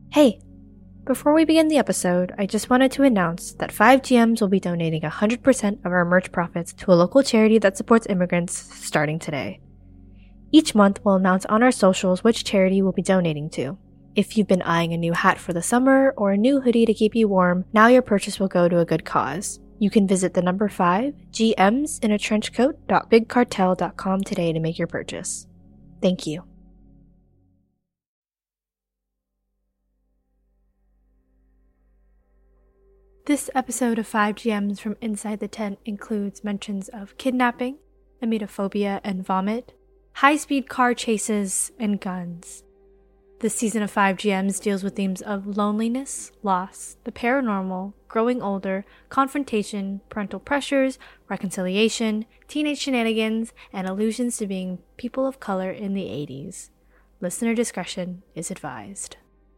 Hey, before we begin the episode, I just wanted to announce that 5GMs will be donating 100% of our merch profits to a local charity that supports immigrants starting today. Each month, we'll announce on our socials which charity we'll be donating to. If you've been eyeing a new hat for the summer or a new hoodie to keep you warm, now your purchase will go to a good cause. You can visit the number 5gmsinatrenchcoat.bigcartel.com today to make your purchase. Thank you. This episode of 5GMs from Inside the Tent includes mentions of kidnapping, emetophobia and vomit, high-speed car chases, and guns. This season of 5GMs deals with themes of loneliness, loss, the paranormal, growing older, confrontation, parental pressures, reconciliation, teenage shenanigans, and allusions to being people of color in the 80s. Listener discretion is advised.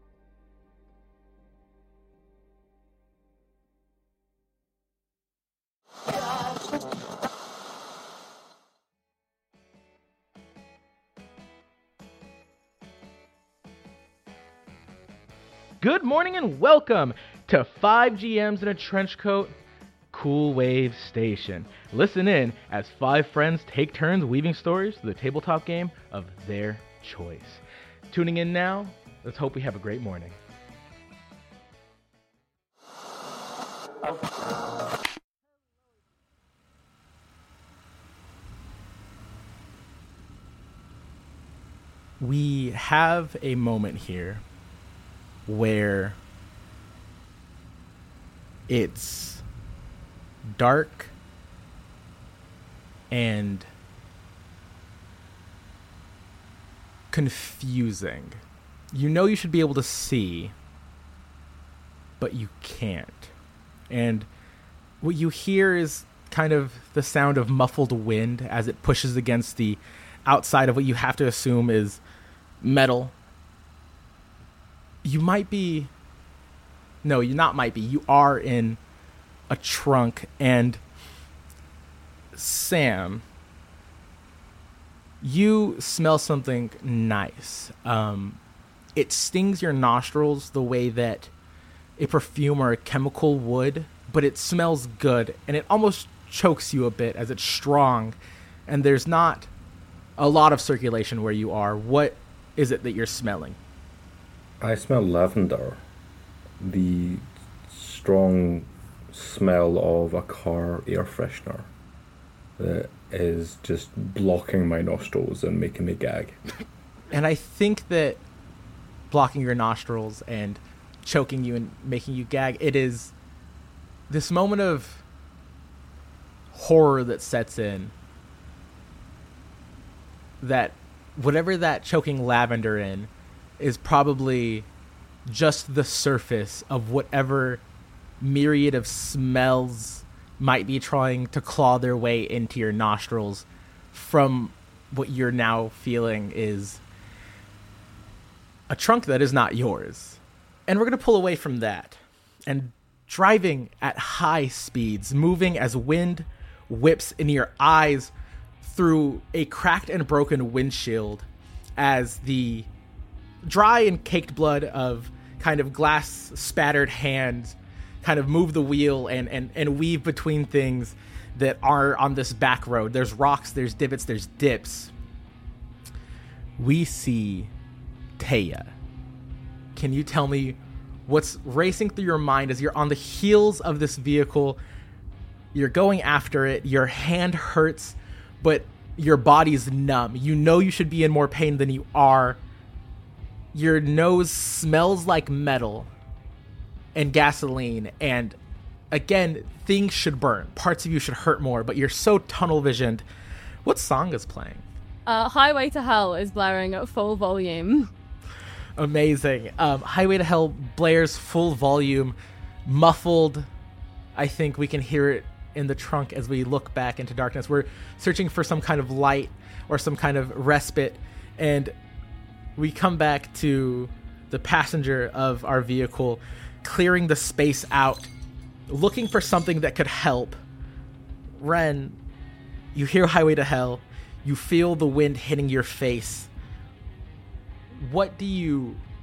Good morning and welcome to 5GMs in a Trench Coat, Cool Wave Station. Listen in as 5 friends take turns weaving stories to the tabletop game of their choice. Tuning in now, let's hope we have a great morning. We have a moment here where it's dark and confusing. You know you should be able to see, but you can't. And what you hear is kind of the sound of muffled wind as it pushes against the outside of what you have to assume is metal. You might be... No, you not might be. You are in a trunk, and Sam, you smell something nice. It stings your nostrils the way that a perfume or a chemical would, but it smells good, and it almost chokes you a bit as it's strong, and there's not a lot of circulation where you are. What is it that you're smelling? I smell lavender, the strong smell of a car air freshener that is just blocking my nostrils and making me gag. And I think that blocking your nostrils and choking you and making you gag, it is this moment of horror that sets in, that whatever that choking lavender in is probably just the surface of whatever myriad of smells might be trying to claw their way into your nostrils from what you're now feeling is a trunk that is not yours. And we're going to pull away from that and driving at high speeds, moving as wind whips into your eyes through a cracked and broken windshield as the dry and caked blood of kind of glass spattered hands kind of move the wheel and weave between things that are on this back road. There's rocks, there's divots, there's dips. We see Taya. Can you tell me what's racing through your mind as you're on the heels of this vehicle? You're going after it, your hand hurts, but your body's numb. You know you should be in more pain than you are. Your nose smells like metal and gasoline, and again, things should burn. Parts of you should hurt more, but you're so tunnel visioned. What song is playing? Highway to Hell is blaring at full volume. Amazing. Highway to Hell blares full volume, muffled. I think we can hear it in the trunk as we look back into darkness. We're searching for some kind of light or some kind of respite, and we come back to the passenger of our vehicle, clearing the space out, looking for something that could help. Ren, you hear Highway to Hell. You feel the wind hitting your face. What do you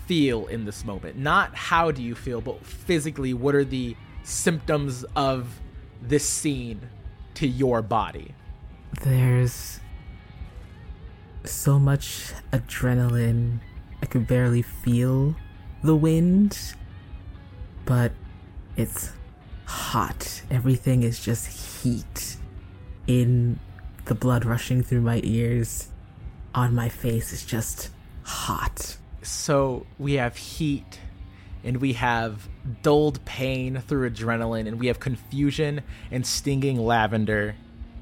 feel in this moment? Not how do you feel, but physically, what are the symptoms of this scene to your body? There's so much adrenaline. I could barely feel the wind, but it's hot. Everything is just heat. In the blood rushing through my ears, on my face is just hot. So we have heat, and we have dulled pain through adrenaline, and we have confusion and stinging lavender.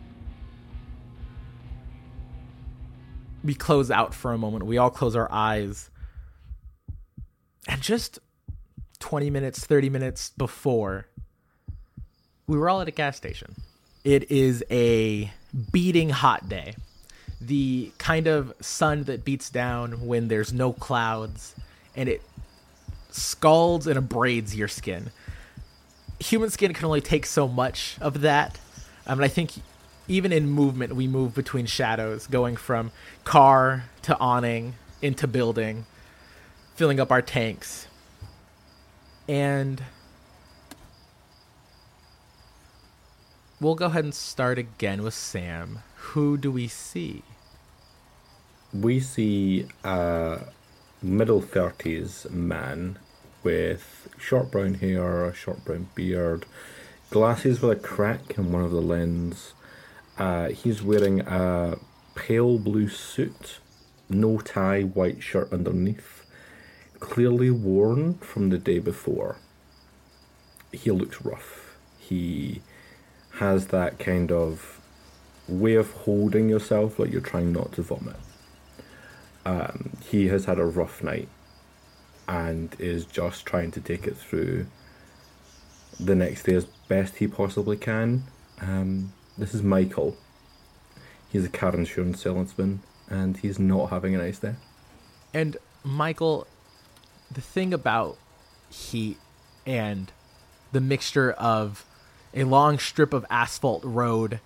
We close out for a moment. We all close our eyes. And just 20 minutes, 30 minutes before, we were all at a gas station. It is a beating hot day. The kind of sun that beats down when there's no clouds, and it scalds and abrades your skin. Human skin can only take so much of that. And I think even in movement, we move between shadows, going from car to awning into building, filling up our tanks. And we'll go ahead and start again with Sam. Who do we see? We see a middle 30s man with short brown hair, a short brown beard, glasses with a crack in one of the lens. He's wearing a pale blue suit, no tie, white shirt underneath, clearly worn from the day before. He looks rough. He has that kind of way of holding yourself like you're trying not to vomit. He has had a rough night and is just trying to take it through the next day as best he possibly can. This is Michael. He's a car insurance salesman, and he's not having a nice day. And Michael, the thing about heat and the mixture of a long strip of asphalt road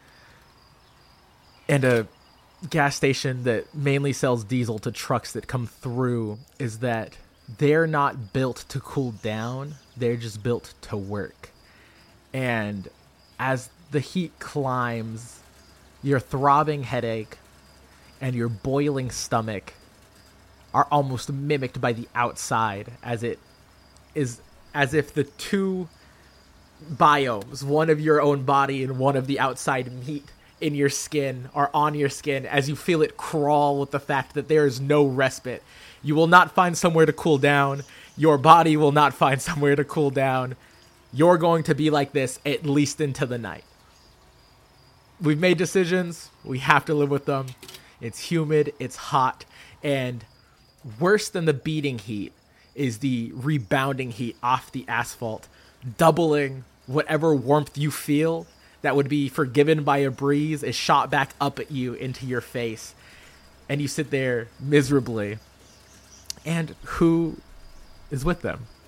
and a gas station that mainly sells diesel to trucks that come through is that they're not built to cool down. They're just built to work. And as the heat climbs, your throbbing headache and your boiling stomach are almost mimicked by the outside, as it is as if the two biomes, one of your own body and one of the outside meat in your skin, are on your skin as you feel it crawl with the fact that there is no respite. You will not find somewhere to cool down. Your body will not find somewhere to cool down. You're going to be like this at least into the night. We've made decisions. We have to live with them. It's humid. It's hot. And worse than the beating heat is the rebounding heat off the asphalt, doubling whatever warmth you feel that would be forgiven by a breeze is shot back up at you into your face. And you sit there miserably. And who is with them?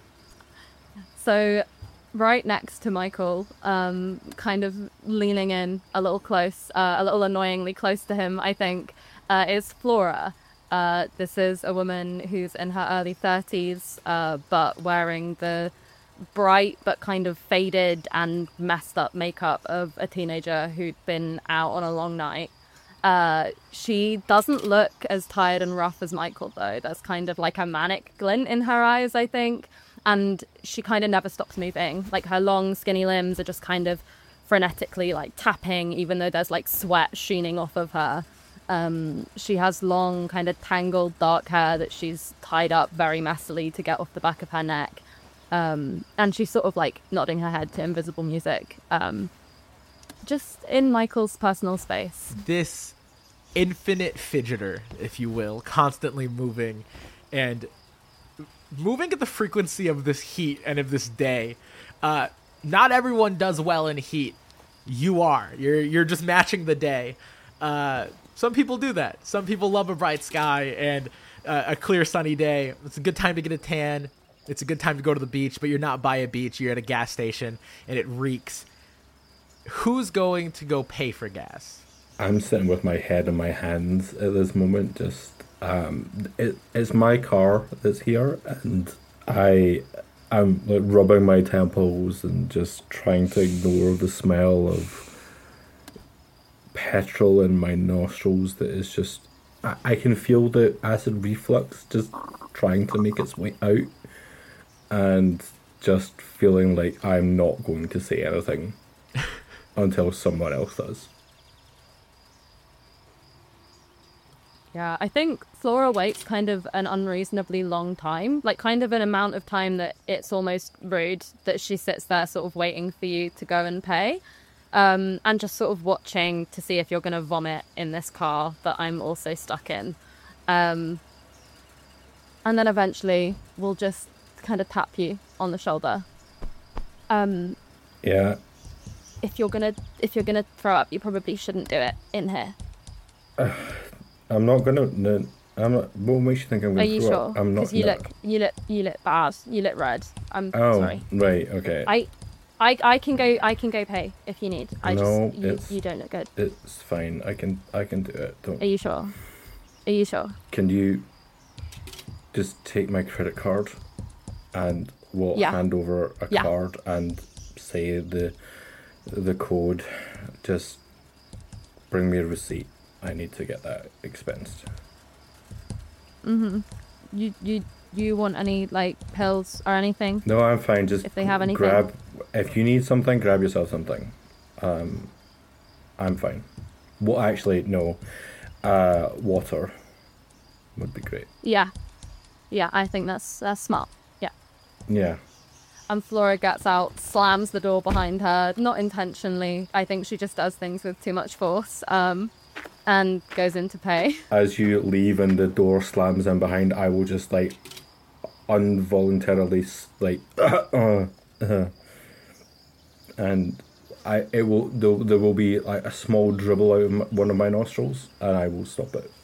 So right next to Michael, kind of leaning in a little close, a little annoyingly close to him, I think, is Flora. This is a woman who's in her early 30s, but wearing the bright but kind of faded and messed up makeup of a teenager who'd been out on a long night. She doesn't look as tired and rough as Michael, though. There's kind of like a manic glint in her eyes, I think. And she kind of never stops moving. Like, her long, skinny limbs are just kind of frenetically, like, tapping, even though there's, like, sweat sheening off of her. She has long, kind of tangled, dark hair that she's tied up very messily to get off the back of her neck. And she's sort of, like, nodding her head to invisible music. Just in Michael's personal space. This infinite fidgeter, if you will, constantly moving and moving at the frequency of this heat and of this day. Not everyone does well in heat. You are. You're just matching the day. Some people do that. Some people love a bright sky and a clear sunny day. It's a good time to get a tan. It's a good time to go to the beach, but you're not by a beach. You're at a gas station and it reeks. Who's going to go pay for gas? I'm sitting with my head in my hands at this moment, just It's my car that's here, and I'm like rubbing my temples and just trying to ignore the smell of petrol in my nostrils. That is just, I can feel the acid reflux just trying to make its way out, and just feeling like I'm not going to say anything until someone else does. Yeah, I think Flora waits kind of an unreasonably long time, like kind of an amount of time that it's almost rude that she sits there sort of waiting for you to go and pay, and just sort of watching to see if you're going to vomit in this car that I'm also stuck in. And then eventually we'll just kind of tap you on the shoulder. Yeah. If you're gonna throw up, you probably shouldn't do it in here. I'm not gonna. No, I'm not. What makes you think I'm gonna? Are you throw sure? up? I'm not. Because you no. look bad. You look red. I'm Oh, sorry. right. Okay. I can go pay if you need. You don't look good. It's fine. I can do it. Don't. Are you sure? Are you sure? Can you just take my credit card and we'll hand over a card and say the code. Just bring me a receipt. I need to get that expensed. You want any like pills or anything? No, I'm fine. Just if they have anything. If you need something, grab yourself something. I'm fine. Well, actually, no. Water would be great. Yeah, I think that's smart. Yeah. Yeah. And Flora gets out, slams the door behind her, not intentionally. I think she just does things with too much force. And goes in to pay. As you leave and the door slams in behind, I will just like involuntarily like and there will be like a small dribble out of one of my nostrils, and I will stop it.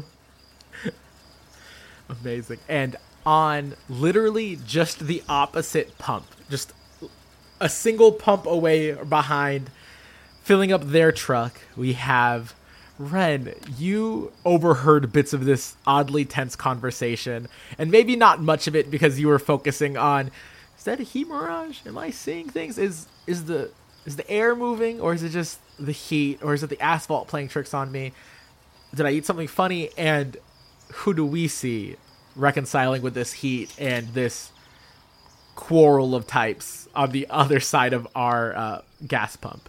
Amazing. And on literally just the opposite pump, just a single pump away behind, filling up their truck, we have Ren. You overheard bits of this oddly tense conversation, and maybe not much of it because you were focusing on, is that a heat mirage? Am I seeing things? Is the air moving, or is it just the heat, or is it the asphalt playing tricks on me? Did I eat something funny? And who do we see reconciling with this heat and this quarrel of types on the other side of our gas pump?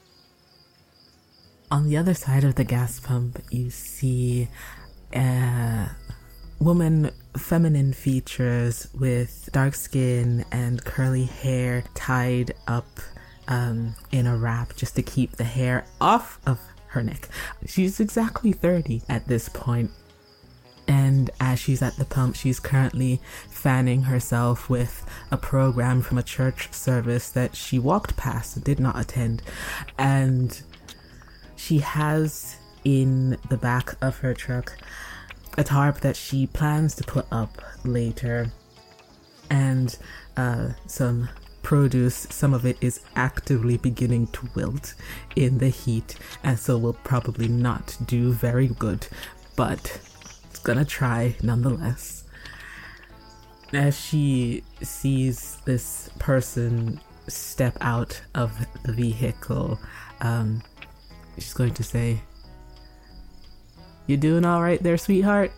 On the other side of the gas pump, you see a woman, feminine features with dark skin and curly hair tied up in a wrap just to keep the hair off of her neck. She's exactly 30 at this point. And as she's at the pump, she's currently fanning herself with a program from a church service that she walked past, did not attend. And she has in the back of her truck a tarp that she plans to put up later, and some produce. Some of it is actively beginning to wilt in the heat, and so will probably not do very good, but it's gonna try nonetheless. As she sees this person step out of the vehicle, she's going to say, "You doing all right there, sweetheart?"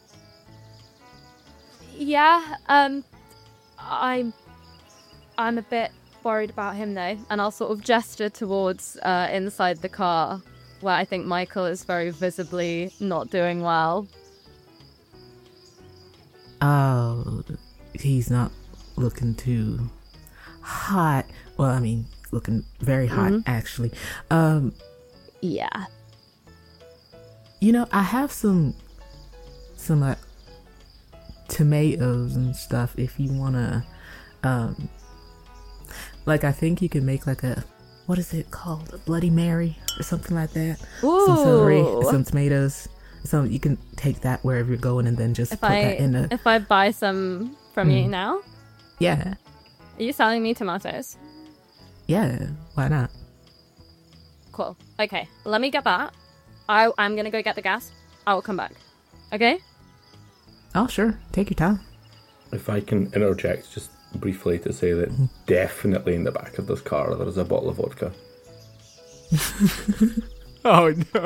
Yeah, I'm a bit worried about him though, and I'll sort of gesture towards inside the car, where I think Michael is very visibly not doing well. Oh, he's not looking too hot. Well, I mean, looking very hot, actually. Yeah. You know, I have some tomatoes and stuff if you wanna, like, I think you can make like a, what is it called? A Bloody Mary or something like that. Ooh. Some celery, some tomatoes. So you can take that wherever you're going and then just put that in a... If I buy some from you now? Yeah. Are you selling me tomatoes? Yeah, why not? Cool. Okay, let me get that. I'm gonna go get the gas. I will come back. Okay? Oh, sure. Take your time. If I can interject just briefly to say that definitely in the back of this car there is a bottle of vodka. Oh no.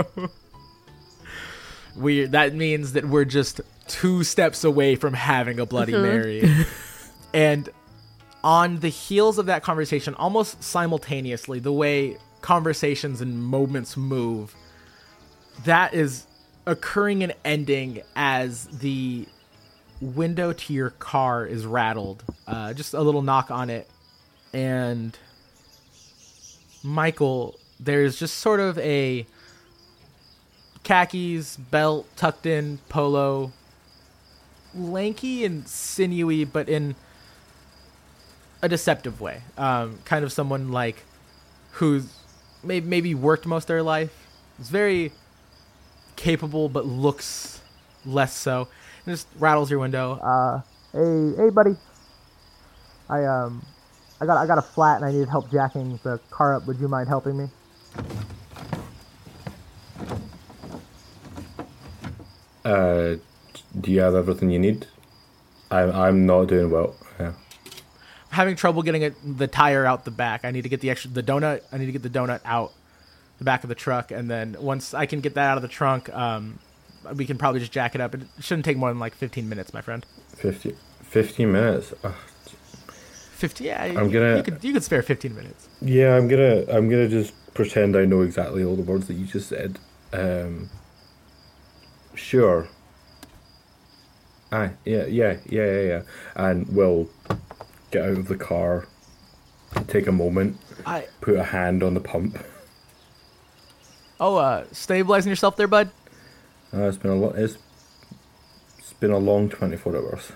That means that we're just 2 steps away from having a Bloody Mary. And on the heels of that conversation, almost simultaneously, the way conversations and moments move, that is occurring and ending as the window to your car is rattled. Just a little knock on it. And Michael, there's just sort of a khakis, belt, tucked in, polo, lanky and sinewy, but in a deceptive way. Kind of someone like who's maybe worked most of their life. Is very capable, but looks less so. And just rattles your window. Hey, buddy. I got a flat and I needed help jacking the car up. Would you mind helping me? Do you have everything you need? I'm not doing well. Yeah. Having trouble getting the tire out the back. I need to get the donut. I need to get the donut out the back of the truck, and then once I can get that out of the trunk, we can probably just jack it up. It shouldn't take more than like 15 minutes, my friend. 15 minutes. 50. Yeah, you could spare 15 minutes. Yeah, I'm gonna just pretend I know exactly all the words that you just said. Sure. Yeah. And we'll get out of the car, take a moment, put a hand on the pump. Stabilizing yourself there, bud? It's been a long 24 hours.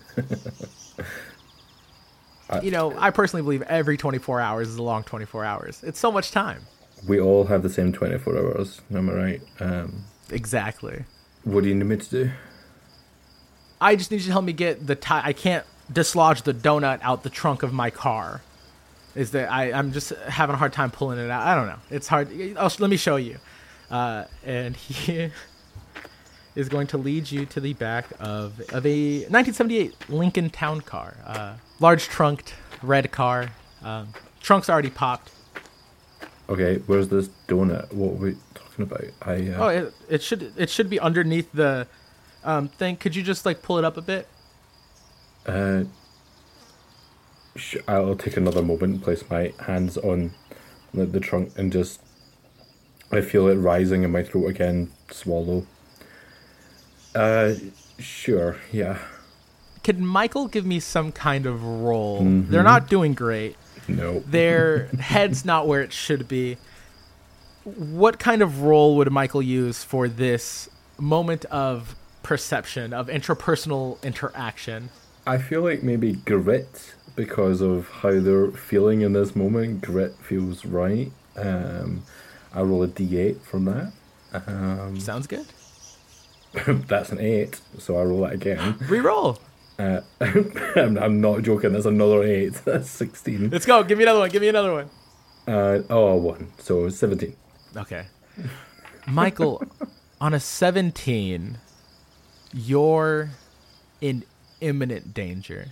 I personally believe every 24 hours is a long 24 hours. It's so much time. We all have the same 24 hours, am I right? Exactly. What do you need me to do? I just need you to help me get the tire. I can't dislodge the donut out the trunk of my car. I'm just having a hard time pulling it out. I don't know. It's hard. Let me show you. And he is going to lead you to the back of a 1978 Lincoln Town Car. Large trunked red car. Trunk's already popped. Okay, where's this donut? What are we talking about? It should be underneath the thing. Could you just pull it up a bit? I'll take another moment and place my hands on the trunk and just I feel it rising in my throat again. Swallow. Sure, yeah. Can Michael give me some kind of roll? Mm-hmm. They're not doing great. No. Their head's not where it should be. What kind of role would Michael use for this moment of perception, of interpersonal interaction? I feel like maybe grit, because of how they're feeling in this moment. Grit feels right. I roll a d8 from that. Sounds good. That's an 8, so I roll that again. Reroll. I'm not joking, that's another 8. That's 16. Let's go. Give me another one. 1. So 17. Okay. Michael, on a 17, you're in imminent danger.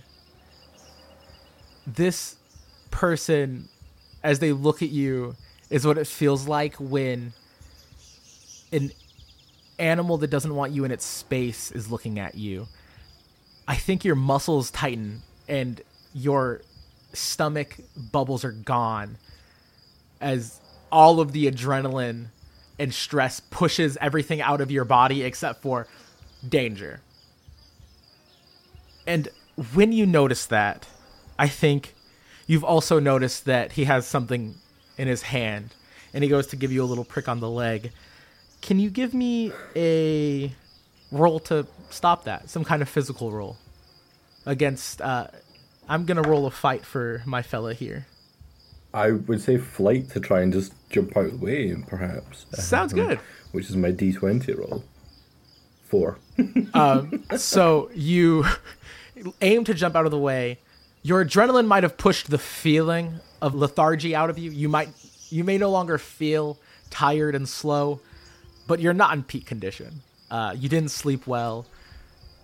This person, as they look at you, is what it feels like when an animal that doesn't want you in its space is looking at you. I think your muscles tighten and your stomach bubbles are gone as all of the adrenaline and stress pushes everything out of your body except for danger. And when you notice that, I think you've also noticed that he has something in his hand and he goes to give you a little prick on the leg. Can you give me a roll to stop that? Some kind of physical roll against, I'm going to roll a fight for my fella here. I would say flight to try and just jump out of the way, perhaps. Sounds good. Which is my d20 roll. 4. So you aim to jump out of the way. Your adrenaline might have pushed the feeling of lethargy out of you. You may no longer feel tired and slow, but you're not in peak condition. You didn't sleep well.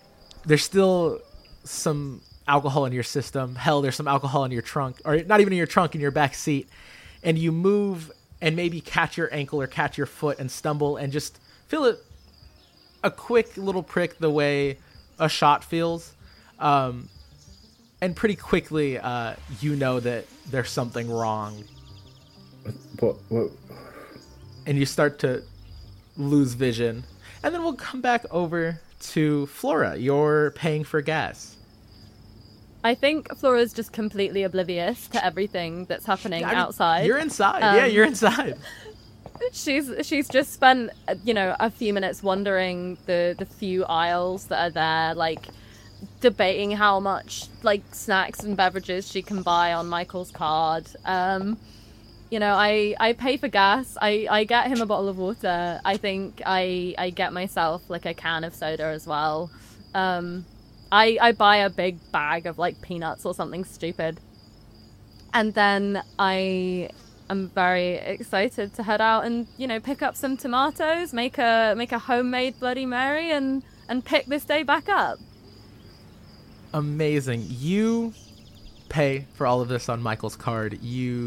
there's still some alcohol in your system. Hell, there's some alcohol in your trunk, or not even in your trunk, in your back seat. And you move and maybe catch your ankle or catch your foot and stumble and just feel it a quick little prick the way a shot feels. And pretty quickly, you know that there's something wrong. What? And you start to lose vision. And then we'll come back over to Flora. You're paying for gas. I think Flora's just completely oblivious to everything that's happening outside. You're inside. You're inside. She's just spent, a few minutes wandering the few aisles that are there, like debating how much like snacks and beverages she can buy on Michael's card. I pay for gas. I get him a bottle of water. I think I get myself like a can of soda as well. I buy a big bag of like peanuts or something stupid. And then I am very excited to head out and, pick up some tomatoes, make a homemade Bloody Mary and pick this day back up. Amazing. You pay for all of this on Michael's card.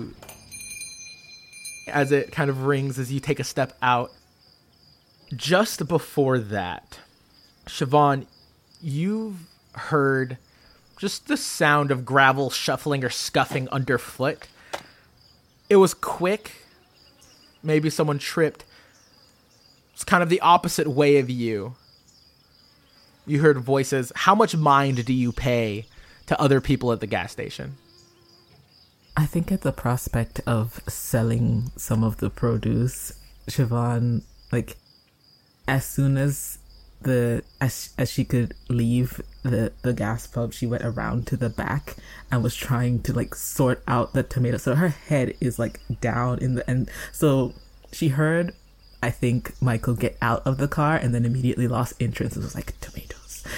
As it kind of rings as you take a step out. Just before that, Siobhan, you've heard just the sound of gravel shuffling or scuffing underfoot. It was quick. Maybe someone tripped. It's kind of the opposite way of you. You heard voices. How much mind do you pay to other people at the gas station? I think at the prospect of selling some of the produce, Siobhan, like, as soon as she could leave the gas pump, she went around to the back and was trying to like sort out the tomatoes. So her head is like down in the end. So she heard, I think, Michael get out of the car and then immediately lost interest and was like, tomatoes.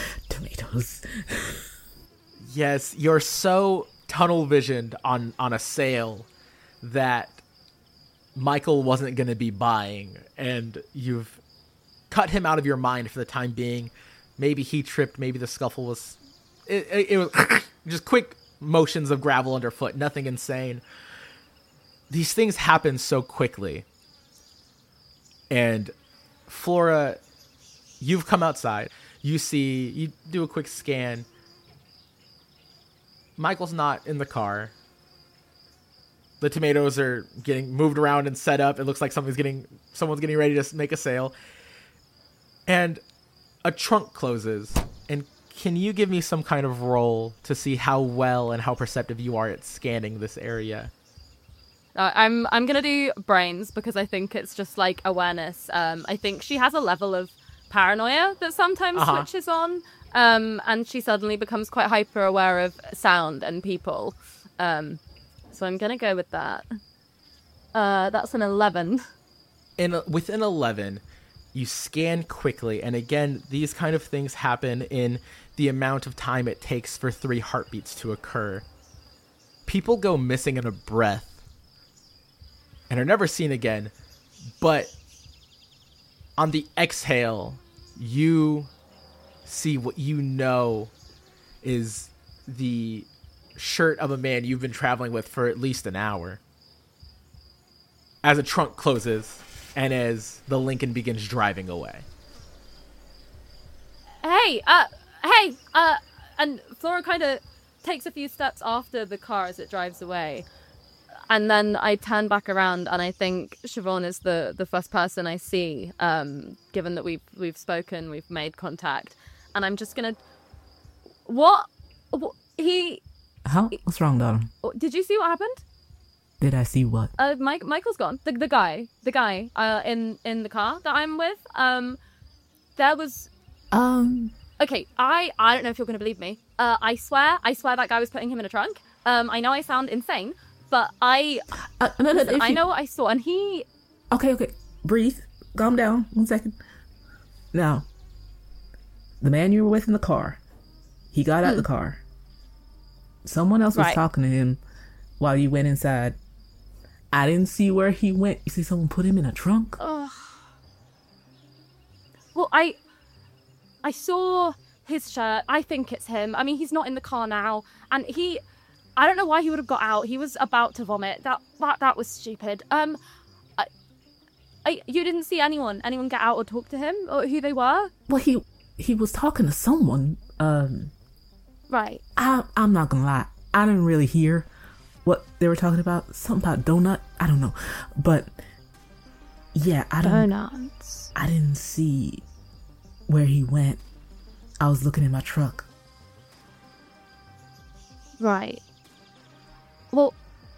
Yes, you're so tunnel visioned on a sale that Michael wasn't going to be buying, and you've cut him out of your mind for the time being. Maybe he tripped, maybe the scuffle was it was just quick motions of gravel underfoot, nothing insane. These things happen so quickly. And Flora, you've come outside. You do a quick scan. Michael's not in the car. The tomatoes are getting moved around and set up. It looks like someone's getting ready to make a sale. And a trunk closes. And can you give me some kind of roll to see how well and how perceptive you are at scanning this area? I'm gonna do brains because I think it's just like awareness. I think she has a level of paranoia that sometimes switches on. And she suddenly becomes quite hyper aware of sound and people. So I'm gonna go with that. That's an 11. With an 11, you scan quickly, and again, these kind of things happen in the amount of time it takes for 3 heartbeats to occur. People go missing in a breath and are never seen again, but on the exhale, you see what you know is the shirt of a man you've been traveling with for at least an hour. As a trunk closes and as the Lincoln begins driving away. And Flora kind of takes a few steps after the car as it drives away. And then I turn back around and I think Siobhan is the first person I see, given that we've spoken, we've made contact. And I'm just gonna... What? What's wrong, darling? Did you see what happened? Did I see what? Michael's gone. The guy in the car that I'm with. There was... Okay, I don't know if you're gonna believe me. I swear that guy was putting him in a trunk. I know I sound insane, but I know what I saw, and he... Okay, breathe, calm down, 1 second. Now, the man you were with in the car, he got out of the car. Someone else was talking to him while you went inside. I didn't see where he went. You see someone put him in a trunk? Well, I saw his shirt. I think it's him. I mean, he's not in the car now, and I don't know why he would have got out. He was about to vomit. That was stupid. You didn't see anyone get out or talk to him or who they were? Well, he was talking to someone. Right. I'm not gonna lie. I didn't really hear what they were talking about. Something about donut. I don't know, but yeah, Donuts. I didn't see where he went. I was looking in my truck. Right. Well.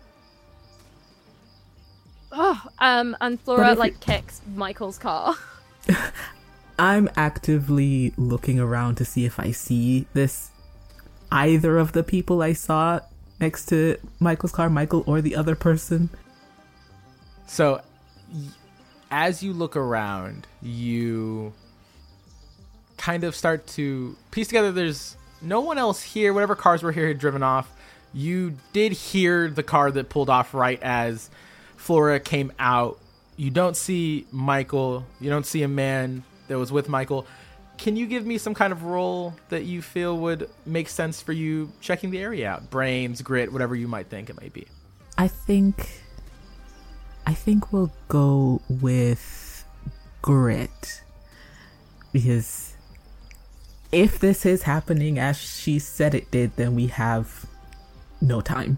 Oh, and Flora kicks Michael's car. I'm actively looking around to see if I see either of the people I saw next to Michael's car, Michael or the other person. So, as you look around, you kind of start to piece together there's no one else here. Whatever cars were here had driven off. You did hear the car that pulled off right as Flora came out. You don't see Michael. You don't see a man that was with Michael. Can you give me some kind of roll that you feel would make sense for you checking the area out? Brains, grit, whatever you might think it might be. I think we'll go with grit. Because if this is happening as she said it did, then we have no time.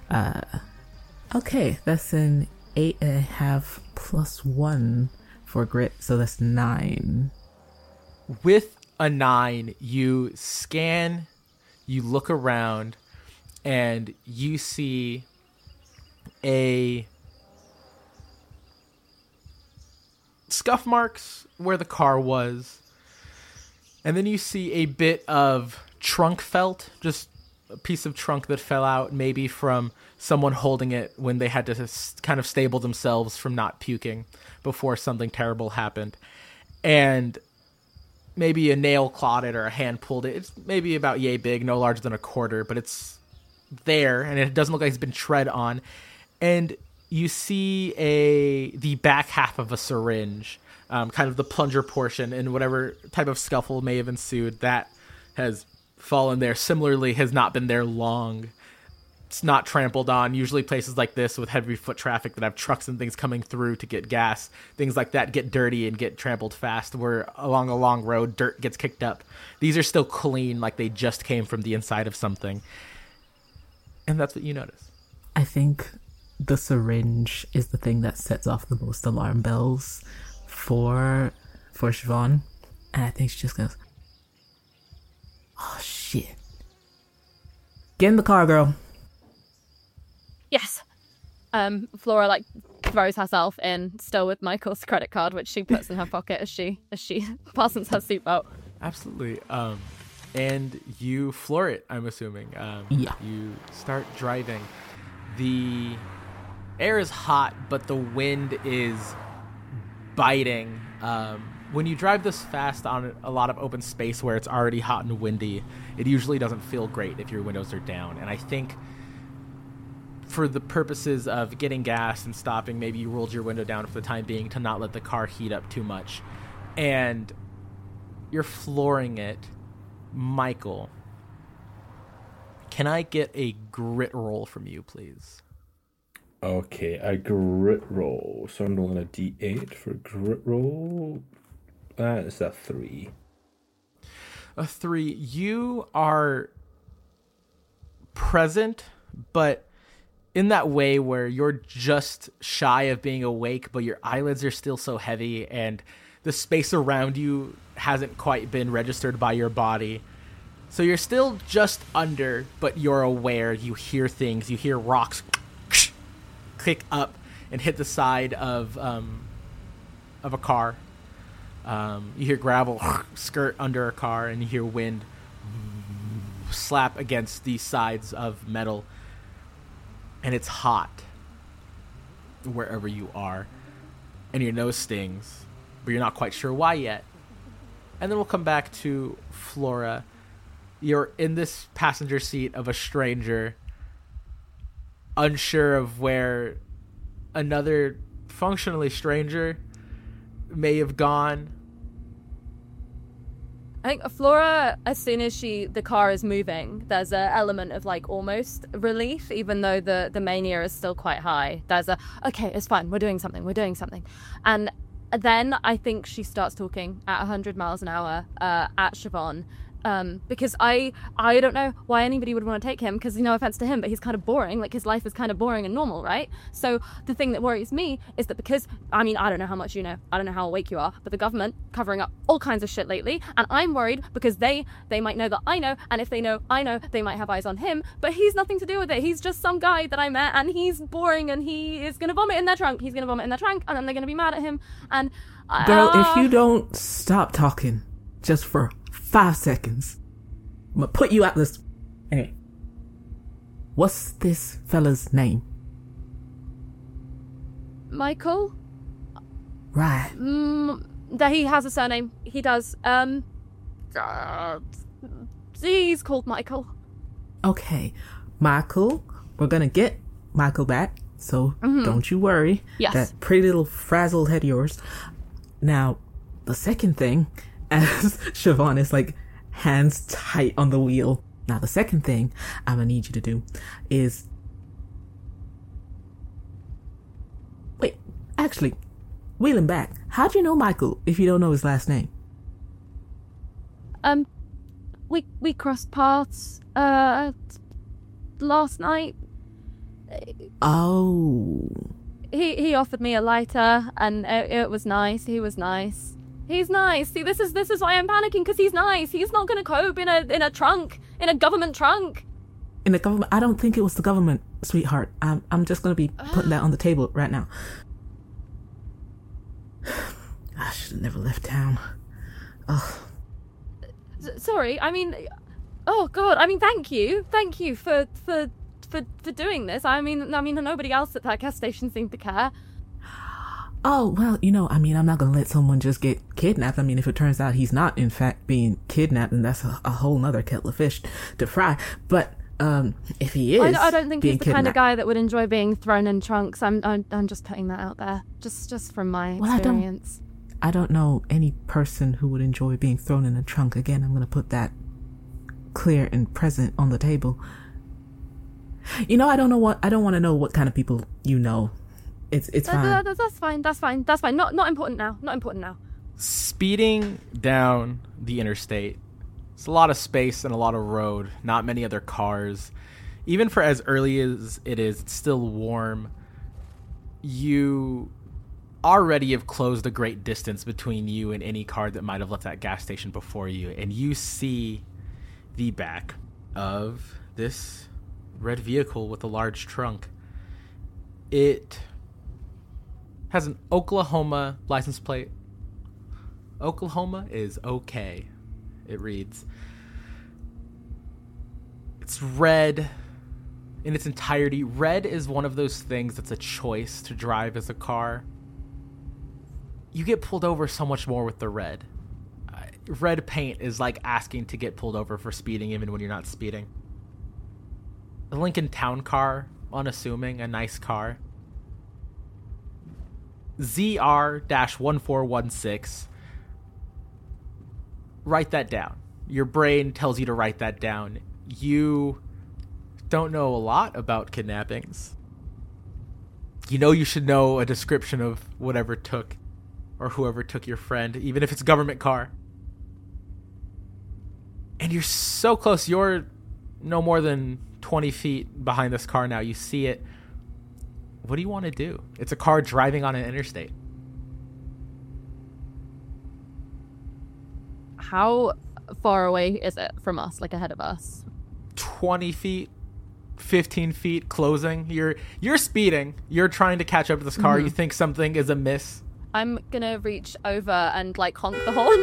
Okay, that's an 8.5 plus 1 for grit, so that's 9. With a 9, you scan, you look around, and you see a scuff marks where the car was, and then you see a bit of trunk felt, just a piece of trunk that fell out, maybe from someone holding it when they had to kind of stable themselves from not puking before something terrible happened. And maybe a nail clawed it or a hand pulled it. It's maybe about yay big, no larger than a quarter, but it's there, and it doesn't look like it's been tread on. And you see the back half of a syringe, kind of the plunger portion, and whatever type of scuffle may have ensued, that has fallen there. Similarly, has not been there long. It's not trampled on. Usually places like this with heavy foot traffic that have trucks and things coming through to get gas, things like that get dirty and get trampled fast, where along a long road, dirt gets kicked up. These are still clean, like they just came from the inside of something. And that's what you notice. I think the syringe is the thing that sets off the most alarm bells for Siobhan. And I think she just goes, oh shit. Get in the car, girl. Yes. Flora throws herself in, still with Michael's credit card, which she puts in her pocket as she fastens her seatbelt. Absolutely. And you floor it, I'm assuming. Yeah. You start driving. The air is hot, but the wind is biting. When you drive this fast on a lot of open space where it's already hot and windy, it usually doesn't feel great if your windows are down. And I think for the purposes of getting gas and stopping, maybe you rolled your window down for the time being to not let the car heat up too much. And you're flooring it. Michael, can I get a grit roll from you, please? Okay, a grit roll. So I'm rolling a d8 for grit roll. That is a 3. A 3. You are present, but in that way where you're just shy of being awake, but your eyelids are still so heavy and the space around you hasn't quite been registered by your body. So you're still just under, but you're aware. You hear things. You hear rocks click up and hit the side of a car. You hear gravel skirt under a car, and you hear wind slap against the sides of metal. And it's hot wherever you are. And your nose stings, but you're not quite sure why yet. And then we'll come back to Flora. You're in this passenger seat of a stranger, unsure of where another functionally stranger may have gone. I think Flora, as soon as the car is moving, there's an element of like almost relief, even though the mania is still quite high. There's okay, it's fine, we're doing something. And then I think she starts talking at 100 miles an hour at Siobhan. Because I don't know why anybody would want to take him, because no offense to him, but he's kind of boring. Like, his life is kind of boring and normal, right? So the thing that worries me is that because, I mean, I don't know how much you know, I don't know how awake you are, but the government covering up all kinds of shit lately, and I'm worried because they might know that I know, and if they know I know, they might have eyes on him, but he's nothing to do with it. He's just some guy that I met, and he's boring, and he is gonna vomit in their trunk. He's gonna vomit in their trunk, and then they're gonna be mad at him, and Girl, if you don't stop talking just for 5 seconds, I'm gonna put you out this. Anyway, what's this fella's name? Michael? Right. That he has a surname. He does. He's called Michael. Okay, Michael. We're gonna get Michael back, so don't you worry. Yes. That pretty little frazzled head of yours. Now, the second thing, as Siobhan is like hands tight on the wheel. Now, the second thing I'm gonna need you to do is... Wait, actually, wheeling back, how'd you know Michael if you don't know his last name? We crossed paths, last night. Oh. He offered me a lighter, and it was nice. He was nice. He's nice. See, this is why I'm panicking, because he's nice. He's not gonna cope in a trunk, in a government trunk. In the government? I don't think it was the government, sweetheart. I'm just gonna be putting that on the table right now. I should have never left town. Ugh. Sorry, I mean, oh God, I mean, thank you for doing this. I mean, nobody else at that gas station seemed to care. Oh, well, I'm not going to let someone just get kidnapped. I mean, if it turns out he's not, in fact, being kidnapped, then that's a whole nother kettle of fish to fry. But if he is I don't think he's the kind of kidnapped, guy that would enjoy being thrown in trunks. I'm just putting that out there, just from my experience. I don't know any person who would enjoy being thrown in a trunk. Again, I'm going to put that clear and present on the table. I don't want to know what kind of people you know. It's fine. That's fine. Not important now. Speeding down the interstate. It's a lot of space and a lot of road. Not many other cars. Even for as early as it is, it's still warm. You already have closed a great distance between you and any car that might have left that gas station before you. And you see the back of this red vehicle with a large trunk. It has an Oklahoma license plate. Oklahoma is okay, it reads. It's red in its entirety. Red is one of those things that's a choice to drive as a car. You get pulled over so much more with the red. Red paint is like asking to get pulled over for speeding even when you're not speeding. A Lincoln Town Car, unassuming, a nice car. ZR-1416. Write that down. Your brain tells you to write that down. You don't know a lot about kidnappings. You should know a description of whatever took or whoever took your friend, even if it's a government car. And you're so close. You're no more than 20 feet behind this car now. You see it. What do you want to do? It's a car driving on an interstate. How far away is it from us, like ahead of us? 20 feet, 15 feet, closing. You're speeding. You're trying to catch up to this car. Mm-hmm. You think something is amiss. I'm gonna reach over and like honk the horn.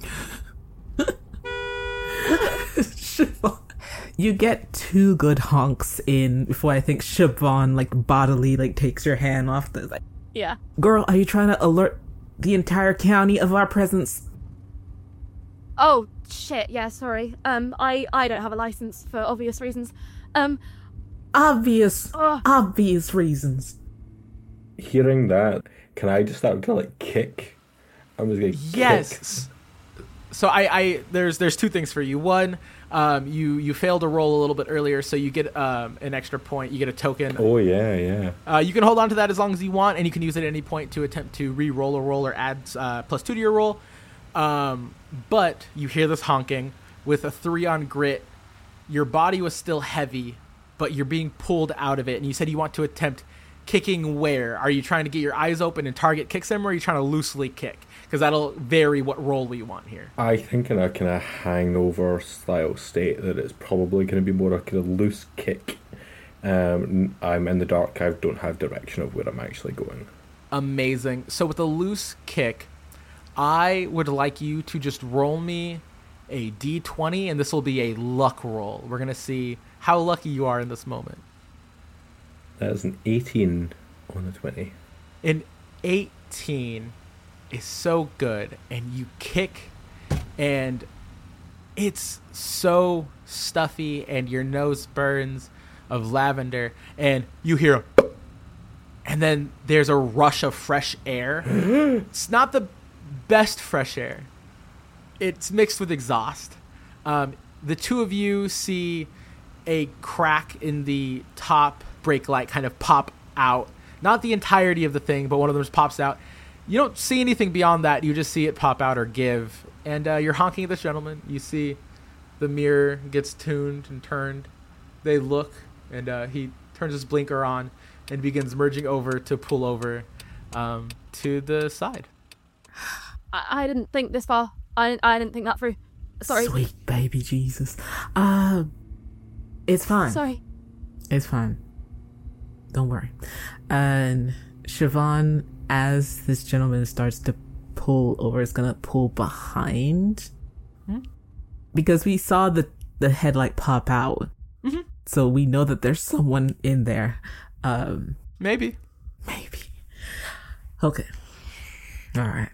You get 2 good honks in before I think Siobhan bodily takes your hand off the Yeah. Girl, are you trying to alert the entire county of our presence? Oh shit, yeah, sorry. I don't have a license for obvious reasons. Obvious reasons. Hearing that, can I just start to kick? I'm just gonna yes. kick. So there's two things for you. One, you failed to roll a little bit earlier, so you get an extra point. You get a token. Oh yeah. You can hold on to that as long as you want, and you can use it at any point to attempt to re-roll a roll or add +2 to your roll. But you hear this honking with a 3 on grit. Your body was still heavy, but you're being pulled out of it. And you said you want to attempt kicking where? Are you trying to get your eyes open and target kick them, or are you trying to loosely kick? Because that'll vary what roll we want here. I think in a kind of hangover style state that it's probably going to be more a kind of loose kick. I'm in the dark. I don't have direction of where I'm actually going. Amazing. So with a loose kick, I would like you to just roll me a d20, and this will be a luck roll. We're going to see how lucky you are in this moment. That is an 18 on the 20. An 18 is so good, and you kick, and it's so stuffy, and your nose burns of lavender, and you hear a and then there's a rush of fresh air. It's not the best fresh air. It's mixed with exhaust. The two of you see a crack in the top brake light kind of pop out. Not the entirety of the thing, but one of them just pops out. You don't see anything beyond that. You just see it pop out or give. And you're honking at this gentleman. You see the mirror gets tuned and turned. They look, and he turns his blinker on and begins merging over to pull over to the side. I didn't think this far. I didn't think that through. Sorry. Sweet baby Jesus. It's fine. Sorry. It's fine. Don't worry. And Siobhan, as this gentleman starts to pull over, is gonna pull behind. Because we saw the headlight pop out. Mm-hmm. So we know that there's someone in there. Maybe. Okay. Alright.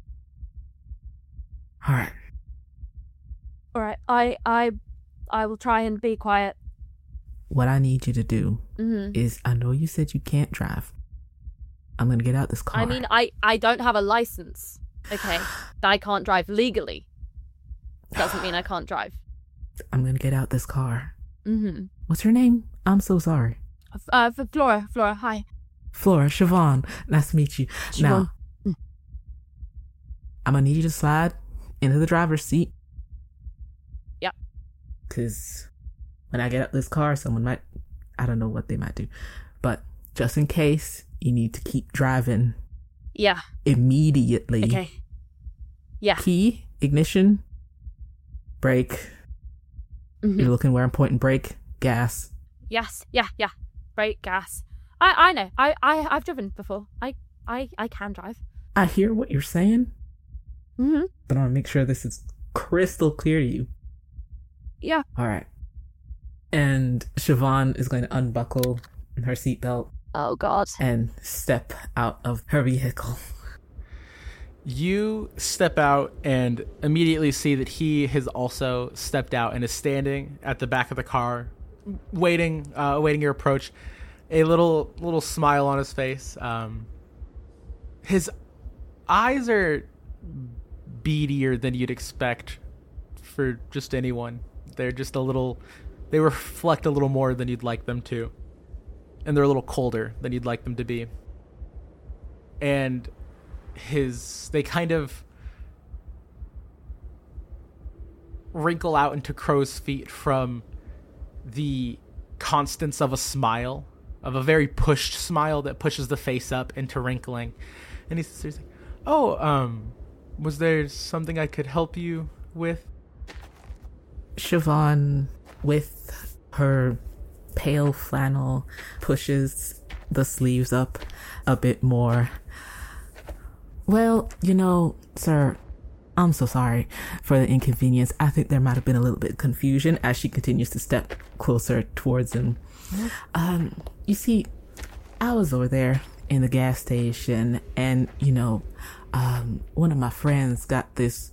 Alright. I will try and be quiet. What I need you to do is, I know you said you can't drive. I'm gonna get out this car. I mean, I don't have a license, okay? I can't drive legally. Doesn't mean I can't drive. I'm gonna get out this car. Mm-hmm. What's your name? I'm so sorry. Flora, hi. Flora, Siobhan. Nice to meet you. Siobhan. Now, I'm gonna need you to slide into the driver's seat. Yep. Because when I get out this car, someone might, I don't know what they might do. But just in case, you need to keep driving. Yeah. Immediately. Okay. Yeah. Key, ignition, brake. Mm-hmm. You're looking where I'm pointing, brake, gas. Yes. Yeah. Brake, gas. I know. I've driven before. I can drive. I hear what you're saying. Mm-hmm. But I want to make sure this is crystal clear to you. Yeah. All right. And Siobhan is going to unbuckle her seatbelt. Oh, God. And step out of her vehicle. You step out and immediately see that he has also stepped out and is standing at the back of the car, awaiting your approach. A little smile on his face. His eyes are beadier than you'd expect for just anyone. They're just they reflect a little more than you'd like them to. And they're a little colder than you'd like them to be. And they kind of wrinkle out into crow's feet from the constants of a smile, of a very pushed smile that pushes the face up into wrinkling. And he's like, was there something I could help you with? Siobhan, with her pale flannel, pushes the sleeves up a bit more. Well, sir, I'm so sorry for the inconvenience. I think there might have been a little bit of confusion as she continues to step closer towards him. You see, I was over there in the gas station and, one of my friends got this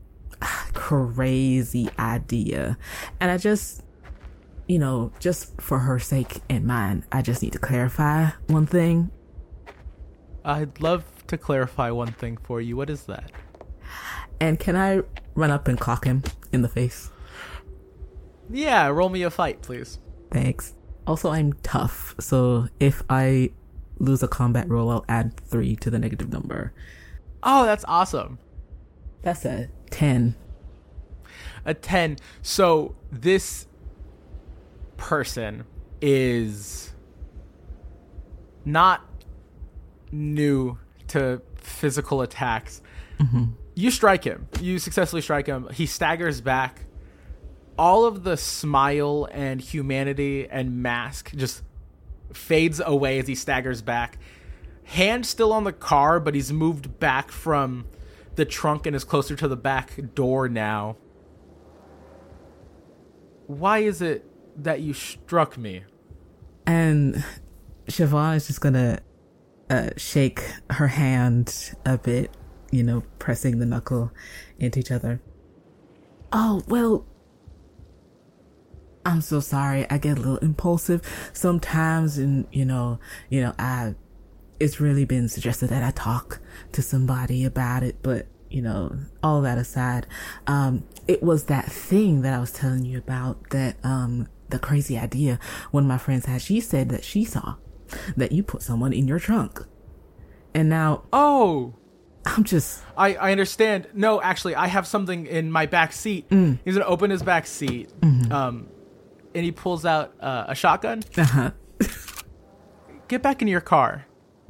crazy idea. And I just, just for her sake and mine, I just need to clarify one thing. I'd love to clarify one thing for you. What is that? And can I run up and clock him in the face? Yeah, roll me a fight, please. Thanks. Also, I'm tough, so if I lose a combat roll, I'll add 3 to the negative number. Oh, that's awesome. That's a 10. A 10. So this person is not new to physical attacks. Mm-hmm. You strike him. You successfully strike him. He staggers back. All of the smile and humanity and mask just fades away as he staggers back. Hand still on the car, but he's moved back from the trunk and is closer to the back door now. Why is it that you struck me? And Siobhan is just gonna shake her hand a bit, pressing the knuckle into each other. Oh, well, I'm so sorry. I get a little impulsive sometimes, and it's really been suggested that I talk to somebody about it, but all that aside, it was that thing that I was telling you about, that the crazy idea one of my friends had. She said that she saw that you put someone in your trunk, and now I'm just... I understand. No, actually, I have something in my back seat. He's gonna open his back seat, and he pulls out a shotgun. Uh-huh. Get back in your car.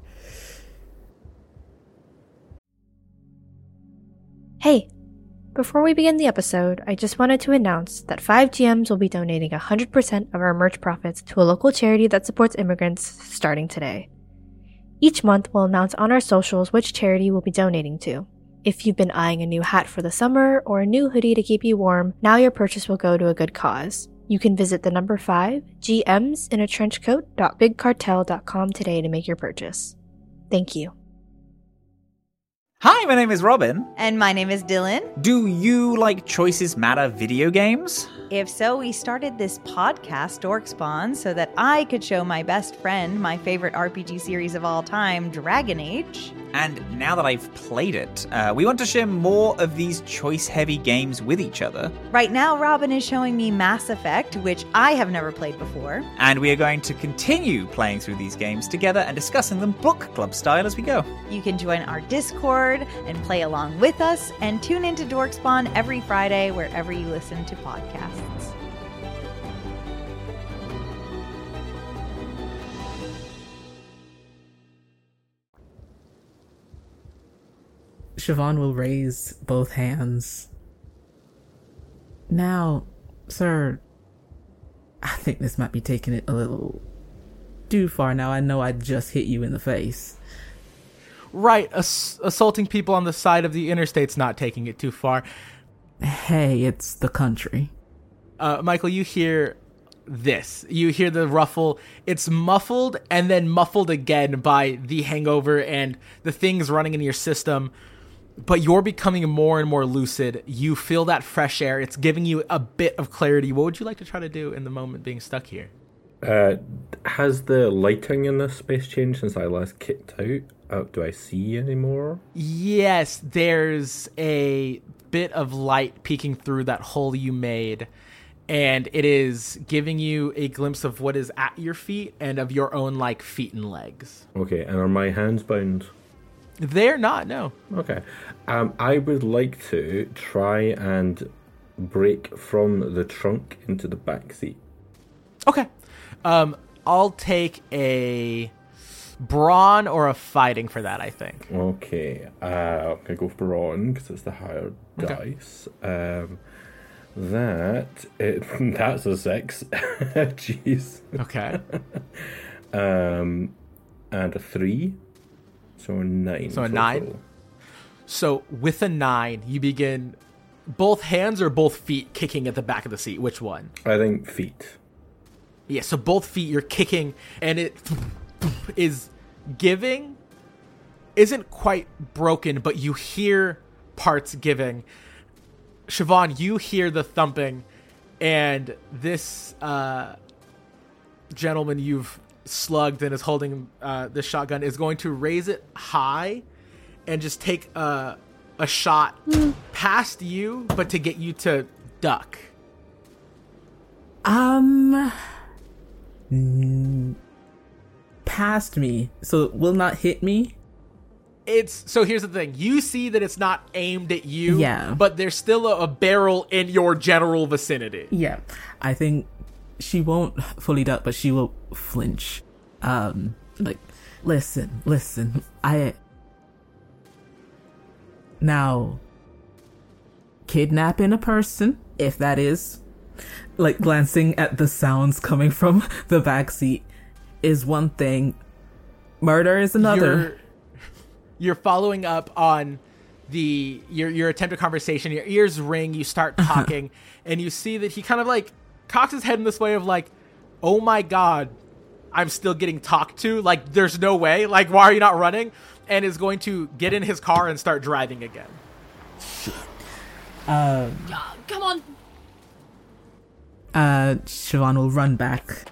Hey, before we begin the episode, I just wanted to announce that 5GMs will be donating 100% of our merch profits to a local charity that supports immigrants starting today. Each month, we'll announce on our socials which charity we'll be donating to. If you've been eyeing a new hat for the summer or a new hoodie to keep you warm, now your purchase will go to a good cause. You can visit the number 5 gmsinatrenchcoat.bigcartel.com today to make your purchase. Thank you. Hi, my name is Robin. And my name is Dylan. Do you like Choices Matter video games? If so, we started this podcast, Dorkspawn, so that I could show my best friend my favorite RPG series of all time, Dragon Age. And now that I've played it, we want to share more of these choice-heavy games with each other. Right now, Robin is showing me Mass Effect, which I have never played before. And we are going to continue playing through these games together and discussing them book club style as we go. You can join our Discord and play along with us, and tune into Dorkspawn every Friday wherever you listen to podcasts. Siobhan will raise both hands. Now, sir, I think this might be taking it a little too far. Now, I know I just hit you in the face. Right, assaulting people on the side of the interstate's not taking it too far. Hey, it's the country. Michael, you hear this. You hear the ruffle. It's muffled and then muffled again by the hangover and the things running in your system. But you're becoming more and more lucid. You feel that fresh air. It's giving you a bit of clarity. What would you like to try to do in the moment being stuck here? Has the lighting in this space changed since I last kicked out? Do I see any more? Yes, there's a bit of light peeking through that hole you made, and it is giving you a glimpse of what is at your feet and of your own feet and legs. Okay, and are my hands bound? They're not, no. Okay. I would like to try and break from the trunk into the back seat. Okay. I'll take a brawn or a fighting for that, I think. Okay. I'm going to go for brawn because it's the higher dice. That's a 6. Jeez. Okay. And a 3. So a 9. So a 9? So with a 9, you begin both hands or both feet kicking at the back of the seat? Which one? I think feet. Yeah, so both feet you're kicking, and it is giving. Isn't quite broken, but you hear parts giving. Siobhan, you hear the thumping, and this gentleman you've slugged and is holding the shotgun is going to raise it high and just take a a shot past you, but to get you to duck. Past me, so it will not hit me. So here's the thing. You see that it's not aimed at you, Yeah. but there's still a barrel in your general vicinity. Yeah, I think she won't fully duck, but she will flinch. Like, listen, now, kidnapping a person, if that is, like, glancing at the sounds coming from the backseat, is one thing. Murder is another. You're following up on your attempted conversation. Your ears ring. You start talking, and you see that he kind of like cocks his head in this way of like, "Oh my god, I'm still getting talked to. Like, there's no way. Like, why are you not running?" And is going to get in his car and start driving again. Come on. Siobhan will run back.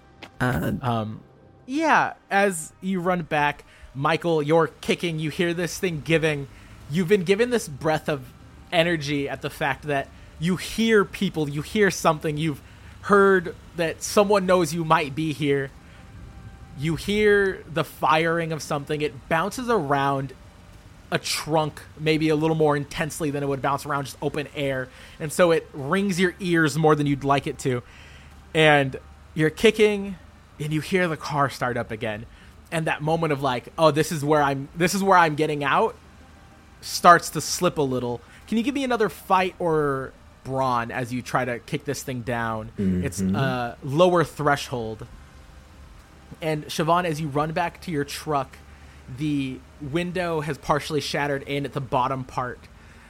Yeah, as you run back, Michael, you're kicking. You hear this thing giving. You've been given this breath of energy at the fact that you hear people. You hear something. You've heard that someone knows you might be here. You hear the firing of something. It bounces around a trunk maybe a little more intensely than it would bounce around just open air. And so it rings your ears more than you'd like it to. And you're kicking, and you hear the car start up again. And that moment of like, oh, this is where I'm getting out starts to slip a little. Can you give me another fight or brawn as you try to kick this thing down? Mm-hmm. It's a lower threshold. And Siobhan, as you run back to your truck, the window has partially shattered in at the bottom part.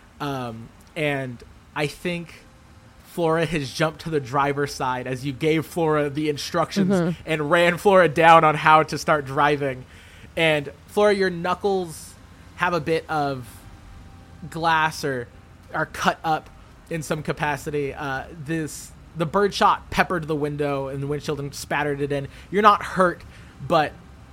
And I think Flora has jumped to the driver's side as you gave Flora the instructions and ran Flora down on how to start driving. And Flora, your knuckles have a bit of glass or are cut up in some capacity. The bird shot peppered the window and the windshield and spattered it in. You're not hurt, but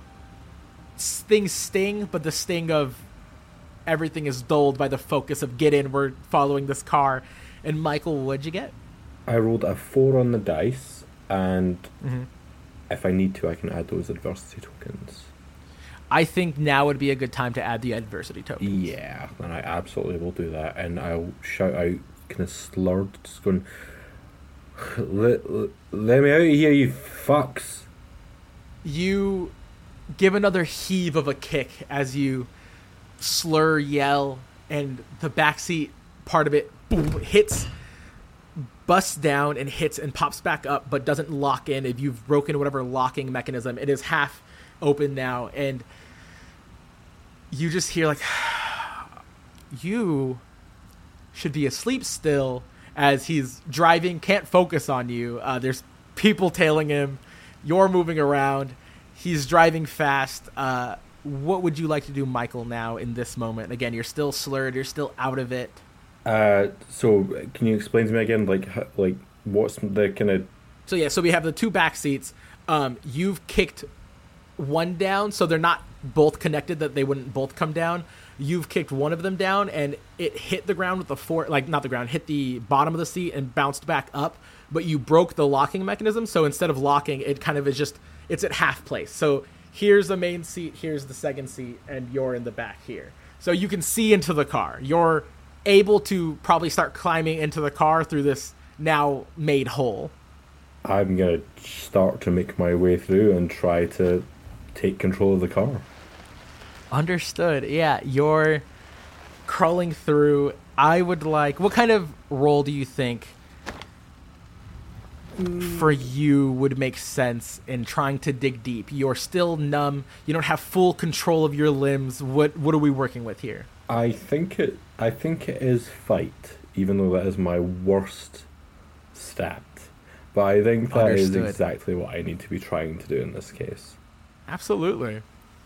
things sting, but the sting of everything is dulled by the focus of get in, we're following this car. And Michael, what'd you get? I rolled a 4 on the dice, and if I need to, I can add those adversity tokens. I think now would be a good time to add the adversity tokens. Yeah, and I absolutely will do that. And I'll shout out, kind of slurred, just going, let me out of here, you fucks. You give another heave of a kick as you slur, yell, and the backseat part of it boom hits, busts down and hits and pops back up, but doesn't lock in. If you've broken whatever locking mechanism, it is half open now, and you just hear like, you should be asleep still, as he's driving, can't focus on you. There's people tailing him. You're moving around. He's driving fast. What would you like to do, Michael, now in this moment? Again, you're still slurred. You're still out of it. So can you explain to me again, like what's the kind of... So we have the two back seats. You've kicked one down, so they're not both connected, that they wouldn't both come down. You've kicked one of them down, and it hit the ground with hit the bottom of the seat and bounced back up, but you broke the locking mechanism, so instead of locking, it kind of is just, it's at half place. So here's the main seat, here's the second seat, and you're in the back here. So you can see into the car. You're able to probably start climbing into the car through this now made hole. I'm going to start to make my way through and try to take control of the car. Understood. Yeah, you're crawling through. I would like... What kind of roll do you think for you would make sense in trying to dig deep? You're still numb. You don't have full control of your limbs. What are we working with here? I think it is fight, even though that is my worst stat. But I think that Understood. is exactly what I need to be trying to do in this case. Absolutely.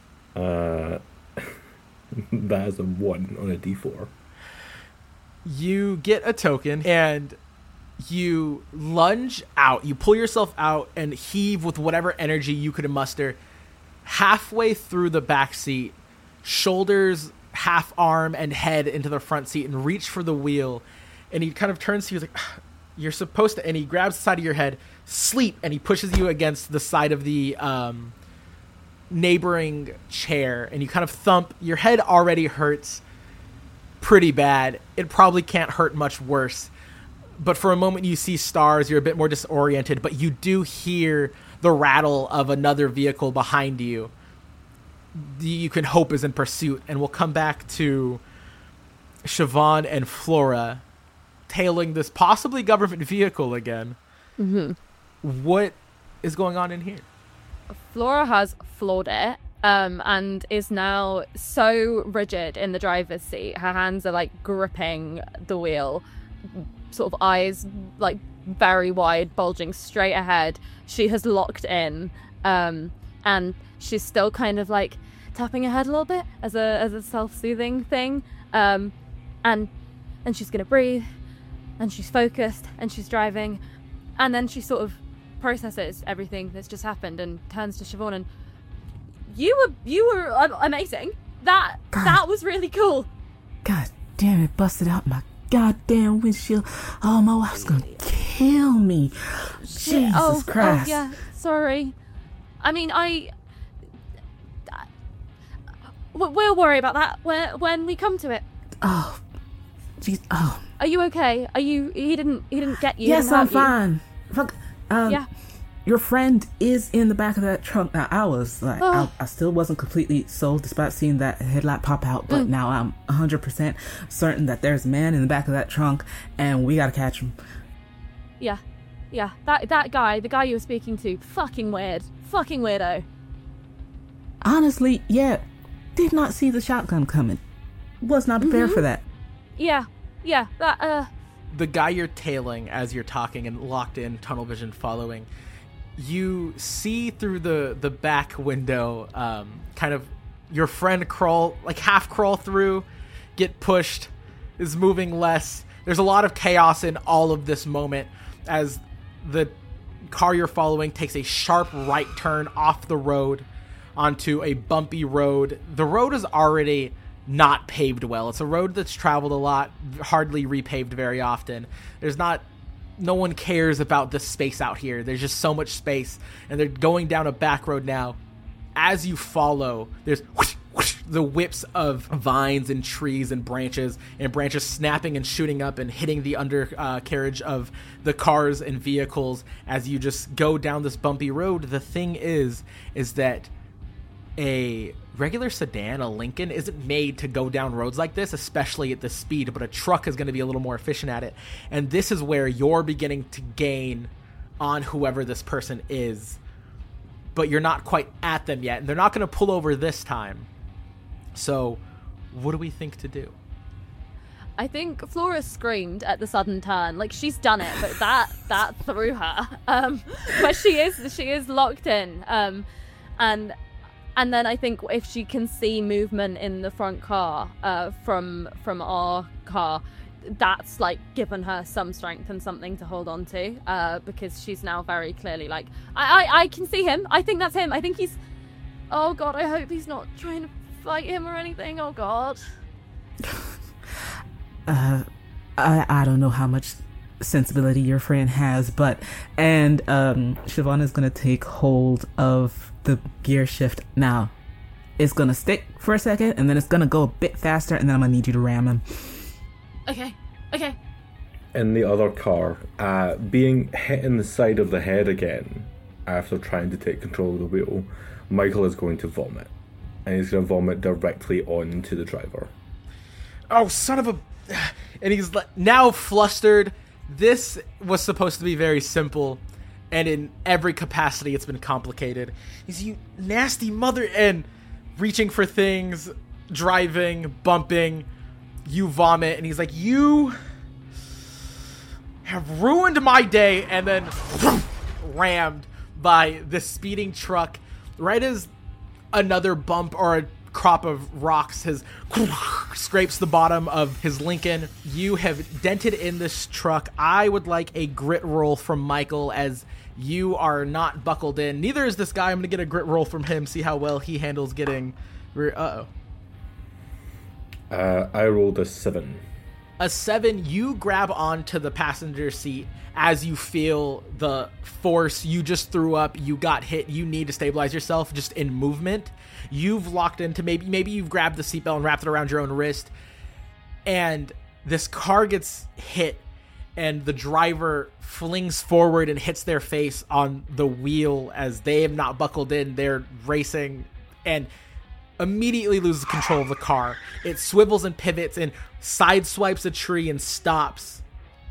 That is a 1 on a d4. You get a token, and you lunge out. You pull yourself out and heave with whatever energy you could muster. Halfway through the back seat, shoulders half arm and head into the front seat and reach for the wheel. And he kind of turns to you like, you're supposed to, and he grabs the side of your head, sleep, and he pushes you against the side of the neighboring chair, and you kind of thump. Your head already hurts pretty bad. It probably can't hurt much worse. But for a moment you see stars, you're a bit more disoriented, but you do hear the rattle of another vehicle behind you. You can hope is in pursuit, and we'll come back to Siobhan and Flora tailing this possibly government vehicle again. Mm-hmm. What is going on in here? Flora has floored it and is now so rigid in the driver's seat. Her hands are like gripping the wheel, sort of eyes like very wide, bulging straight ahead. She has locked in, and she's still kind of like tapping her head a little bit as a self-soothing thing, and she's gonna breathe, and she's focused, and she's driving, and then she sort of processes everything that's just happened and turns to Siobhan and, you were amazing. That was really cool. God damn it, busted out my goddamn windshield. Oh, my wife's gonna kill me. Jesus Christ. Oh, yeah, sorry. I mean, we'll worry about that when we come to it. Oh, jeez. Oh. Are you okay? He didn't get you? Yes, I'm fine. Fuck. Yeah. Your friend is in the back of that trunk. Now, I was like, I still wasn't completely sold despite seeing that headlight pop out, but now I'm 100% certain that there's a man in the back of that trunk, and we gotta catch him. Yeah. That guy, the guy you were speaking to, fucking weird. Fucking weirdo. Honestly, yeah. Did not see the shotgun coming. Was not prepared for that. Yeah. That, The guy you're tailing as you're talking and locked in, tunnel vision following, you see through the back window, kind of your friend half crawl through, get pushed, is moving less. There's a lot of chaos in all of this moment as the car you're following takes a sharp right turn off the road onto a bumpy road. The road is already not paved well. It's a road that's traveled a lot, hardly repaved very often. No one cares about the space out here. There's just so much space, and they're going down a back road now. As you follow, there's whoosh, whoosh, the whips of vines and trees and branches snapping and shooting up and hitting the undercarriage of the cars and vehicles as you just go down this bumpy road. The thing is that a regular sedan, a Lincoln, isn't made to go down roads like this, especially at this speed, but a truck is going to be a little more efficient at it. And this is where you're beginning to gain on whoever this person is, but you're not quite at them yet, and they're not going to pull over this time. So what do we think to do? I think Flora screamed at the sudden turn, like she's done it, but that threw her. But she is locked in, and then I think if she can see movement in the front car from our car, that's like given her some strength and something to hold on to, because she's now very clearly like, I can see him. I think that's him. I think he's, oh God, I hope he's not trying to fight him or anything. Oh God. I don't know how much sensibility your friend has, and Siobhan is gonna take hold of the gear shift now. It's gonna stick for a second, and then it's gonna go a bit faster, and then I'm gonna need you to ram him. Okay. In the other car, being hit in the side of the head again after trying to take control of the wheel, Michael is going to vomit, and he's going to vomit directly onto the driver. Oh, son of a... And he's now flustered. This was supposed to be very simple, and in every capacity it's been complicated. He's, you nasty mother, and reaching for things, driving, bumping, you vomit, and he's like, you have ruined my day, and then rammed by this speeding truck right as another bump or a crop of rocks scrapes the bottom of his Lincoln. You have dented in this truck. I would like a grit roll from Michael, as you are not buckled in. Neither is this guy. I'm gonna get a grit roll from him, see how well he handles getting I rolled a 7. A 7, you grab onto the passenger seat as you feel the force you just threw up. You got hit. You need to stabilize yourself just in movement. You've locked into maybe you've grabbed the seatbelt and wrapped it around your own wrist. And this car gets hit and the driver flings forward and hits their face on the wheel as they have not buckled in. They're racing and immediately loses control of the car. It swivels and pivots and sideswipes a tree and stops.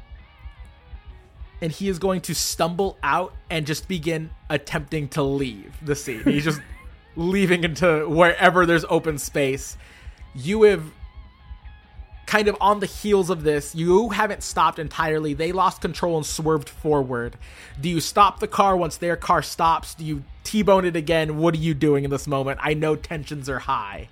And he is going to stumble out and just begin attempting to leave the scene. He's just leaving into wherever there's open space. You have kind of on the heels of this, you haven't stopped entirely. They lost control and swerved forward. Do you stop the car once their car stops? Do you T-bone it again? What are you doing in this moment? I know tensions are high.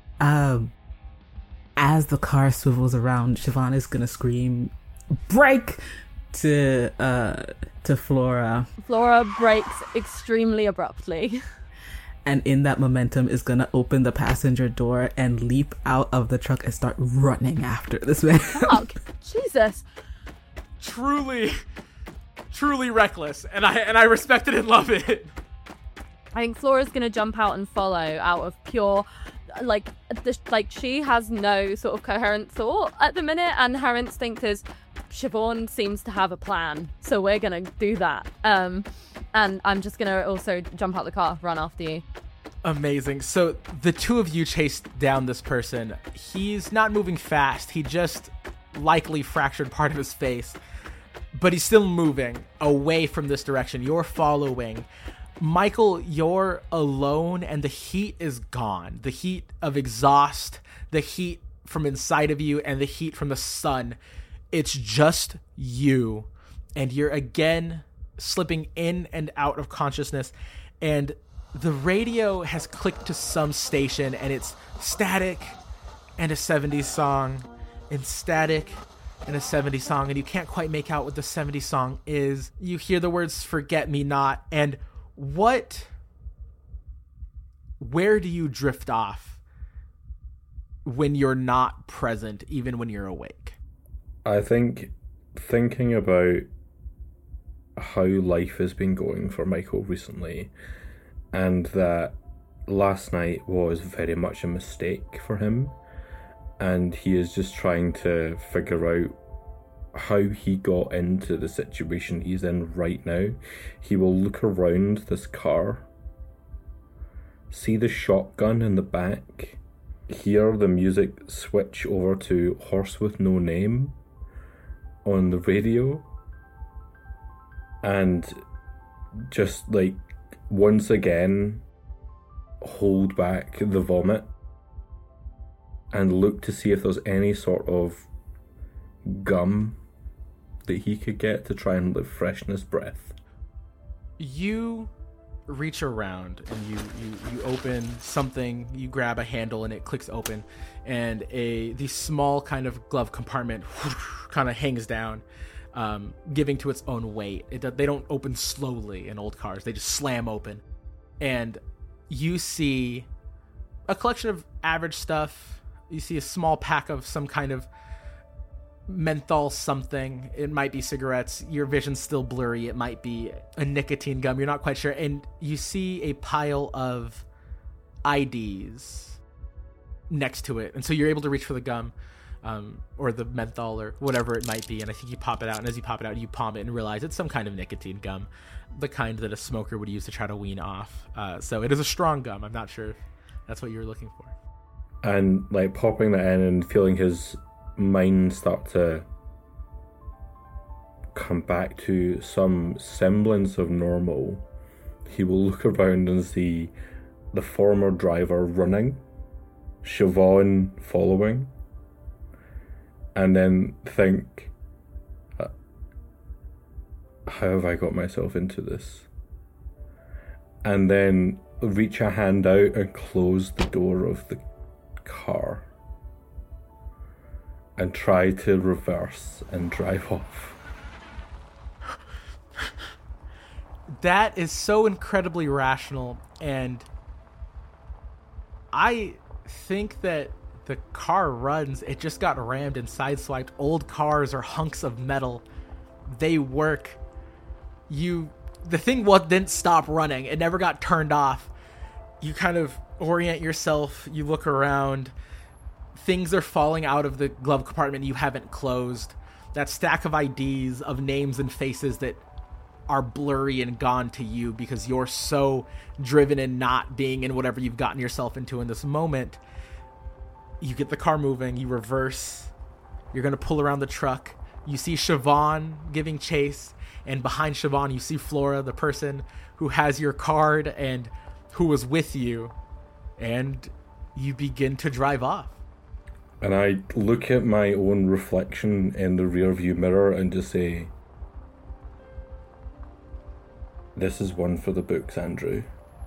As the car swivels around, Siobhan is gonna scream, "Brake!" to Flora. Flora brakes extremely abruptly. And in that momentum is gonna open the passenger door and leap out of the truck and start running after this man. Oh, Jesus. Truly reckless, and I respect it and love it. I think Flora's gonna jump out and follow out of pure, like she has no sort of coherent thought at the minute, and her instinct is, Siobhan seems to have a plan, so we're gonna do that. And I'm just gonna also jump out the car, run after you. Amazing. So the two of you chase down this person. He's not moving fast. He just likely fractured part of his face, but he's still moving away from this direction. You're following. Michael, you're alone and the heat is gone. The heat of exhaust, the heat from inside of you, and the heat from the sun. It's just you. And you're again slipping in and out of consciousness. And the radio has clicked to some station and it's static and a 70s song and static and a 70s song. And you can't quite make out what the 70s song is. You hear the words "Forget Me Not." And where do you drift off when you're not present, even when you're awake? I think thinking about how life has been going for Michael recently, and that last night was very much a mistake for him, and he is just trying to figure out how he got into the situation he's in right now. He will look around this car, see the shotgun in the back, hear the music switch over to "Horse with No Name" on the radio, and just like once again hold back the vomit and look to see if there's any sort of gum that he could get to try and freshen his breath. You reach around and you open something, you grab a handle and it clicks open, and the small kind of glove compartment kind of hangs down, giving to its own weight. They don't open slowly in old cars, they just slam open, and you see a collection of average stuff. You see a small pack of some kind of menthol something. It might be cigarettes. Your vision's still blurry. It might be a nicotine gum. You're not quite sure. And you see a pile of IDs next to it. And so you're able to reach for the gum, or the menthol or whatever it might be. And I think you pop it out. And as you pop it out, you palm it and realize it's some kind of nicotine gum, the kind that a smoker would use to try to wean off. So it is a strong gum. I'm not sure if that's what you were looking for. And like popping that in and feeling his mind start to come back to some semblance of normal, he will look around and see the former driver running, Siobhan following, and then think, how have I got myself into this? And then reach a hand out and close the door of the car and try to reverse and drive off. That is so incredibly rational, and I think that The car runs. It just got rammed and sideswiped. Old cars or hunks of metal, they work. The thing didn't stop running. It never got turned off. You kind of orient yourself. You look around. Things are falling out of the glove compartment you haven't closed. That stack of IDs, of names and faces that are blurry and gone to you because you're so driven in not being in whatever you've gotten yourself into in this moment. You get the car moving, you reverse, you're going to pull around the truck. You see Siobhan giving chase, and behind Siobhan you see Flora, the person who has your card and who was with you, and you begin to drive off. And I look at my own reflection in the rear view mirror and just say, this is one for the books, Andrew.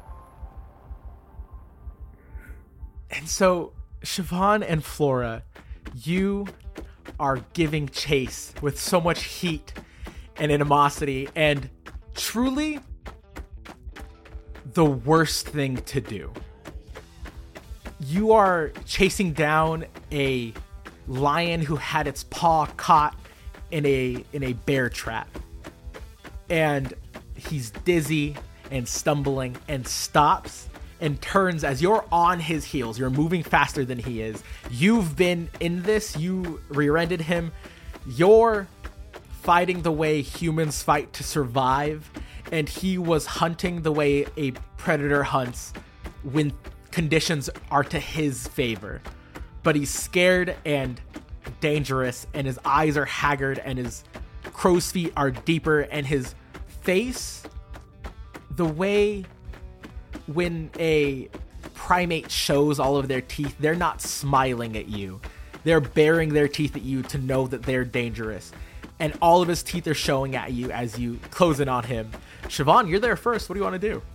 And so, Siobhan and Flora, you are giving chase with so much heat and animosity, and truly the worst thing to do. You are chasing down a lion who had its paw caught in a bear trap. And he's dizzy and stumbling and stops and turns as you're on his heels. You're moving faster than he is. You've been in this. You rear-ended him. You're fighting the way humans fight to survive, and he was hunting the way a predator hunts when conditions are to his favor. But he's scared and dangerous, and his eyes are haggard, and his crow's feet are deeper, and his face, the way when a primate shows all of their teeth, they're not smiling at you. They're baring their teeth at you to know that they're dangerous. And all of his teeth are showing at you as you close in on him. Siobhan, you're there first. What do you want to do?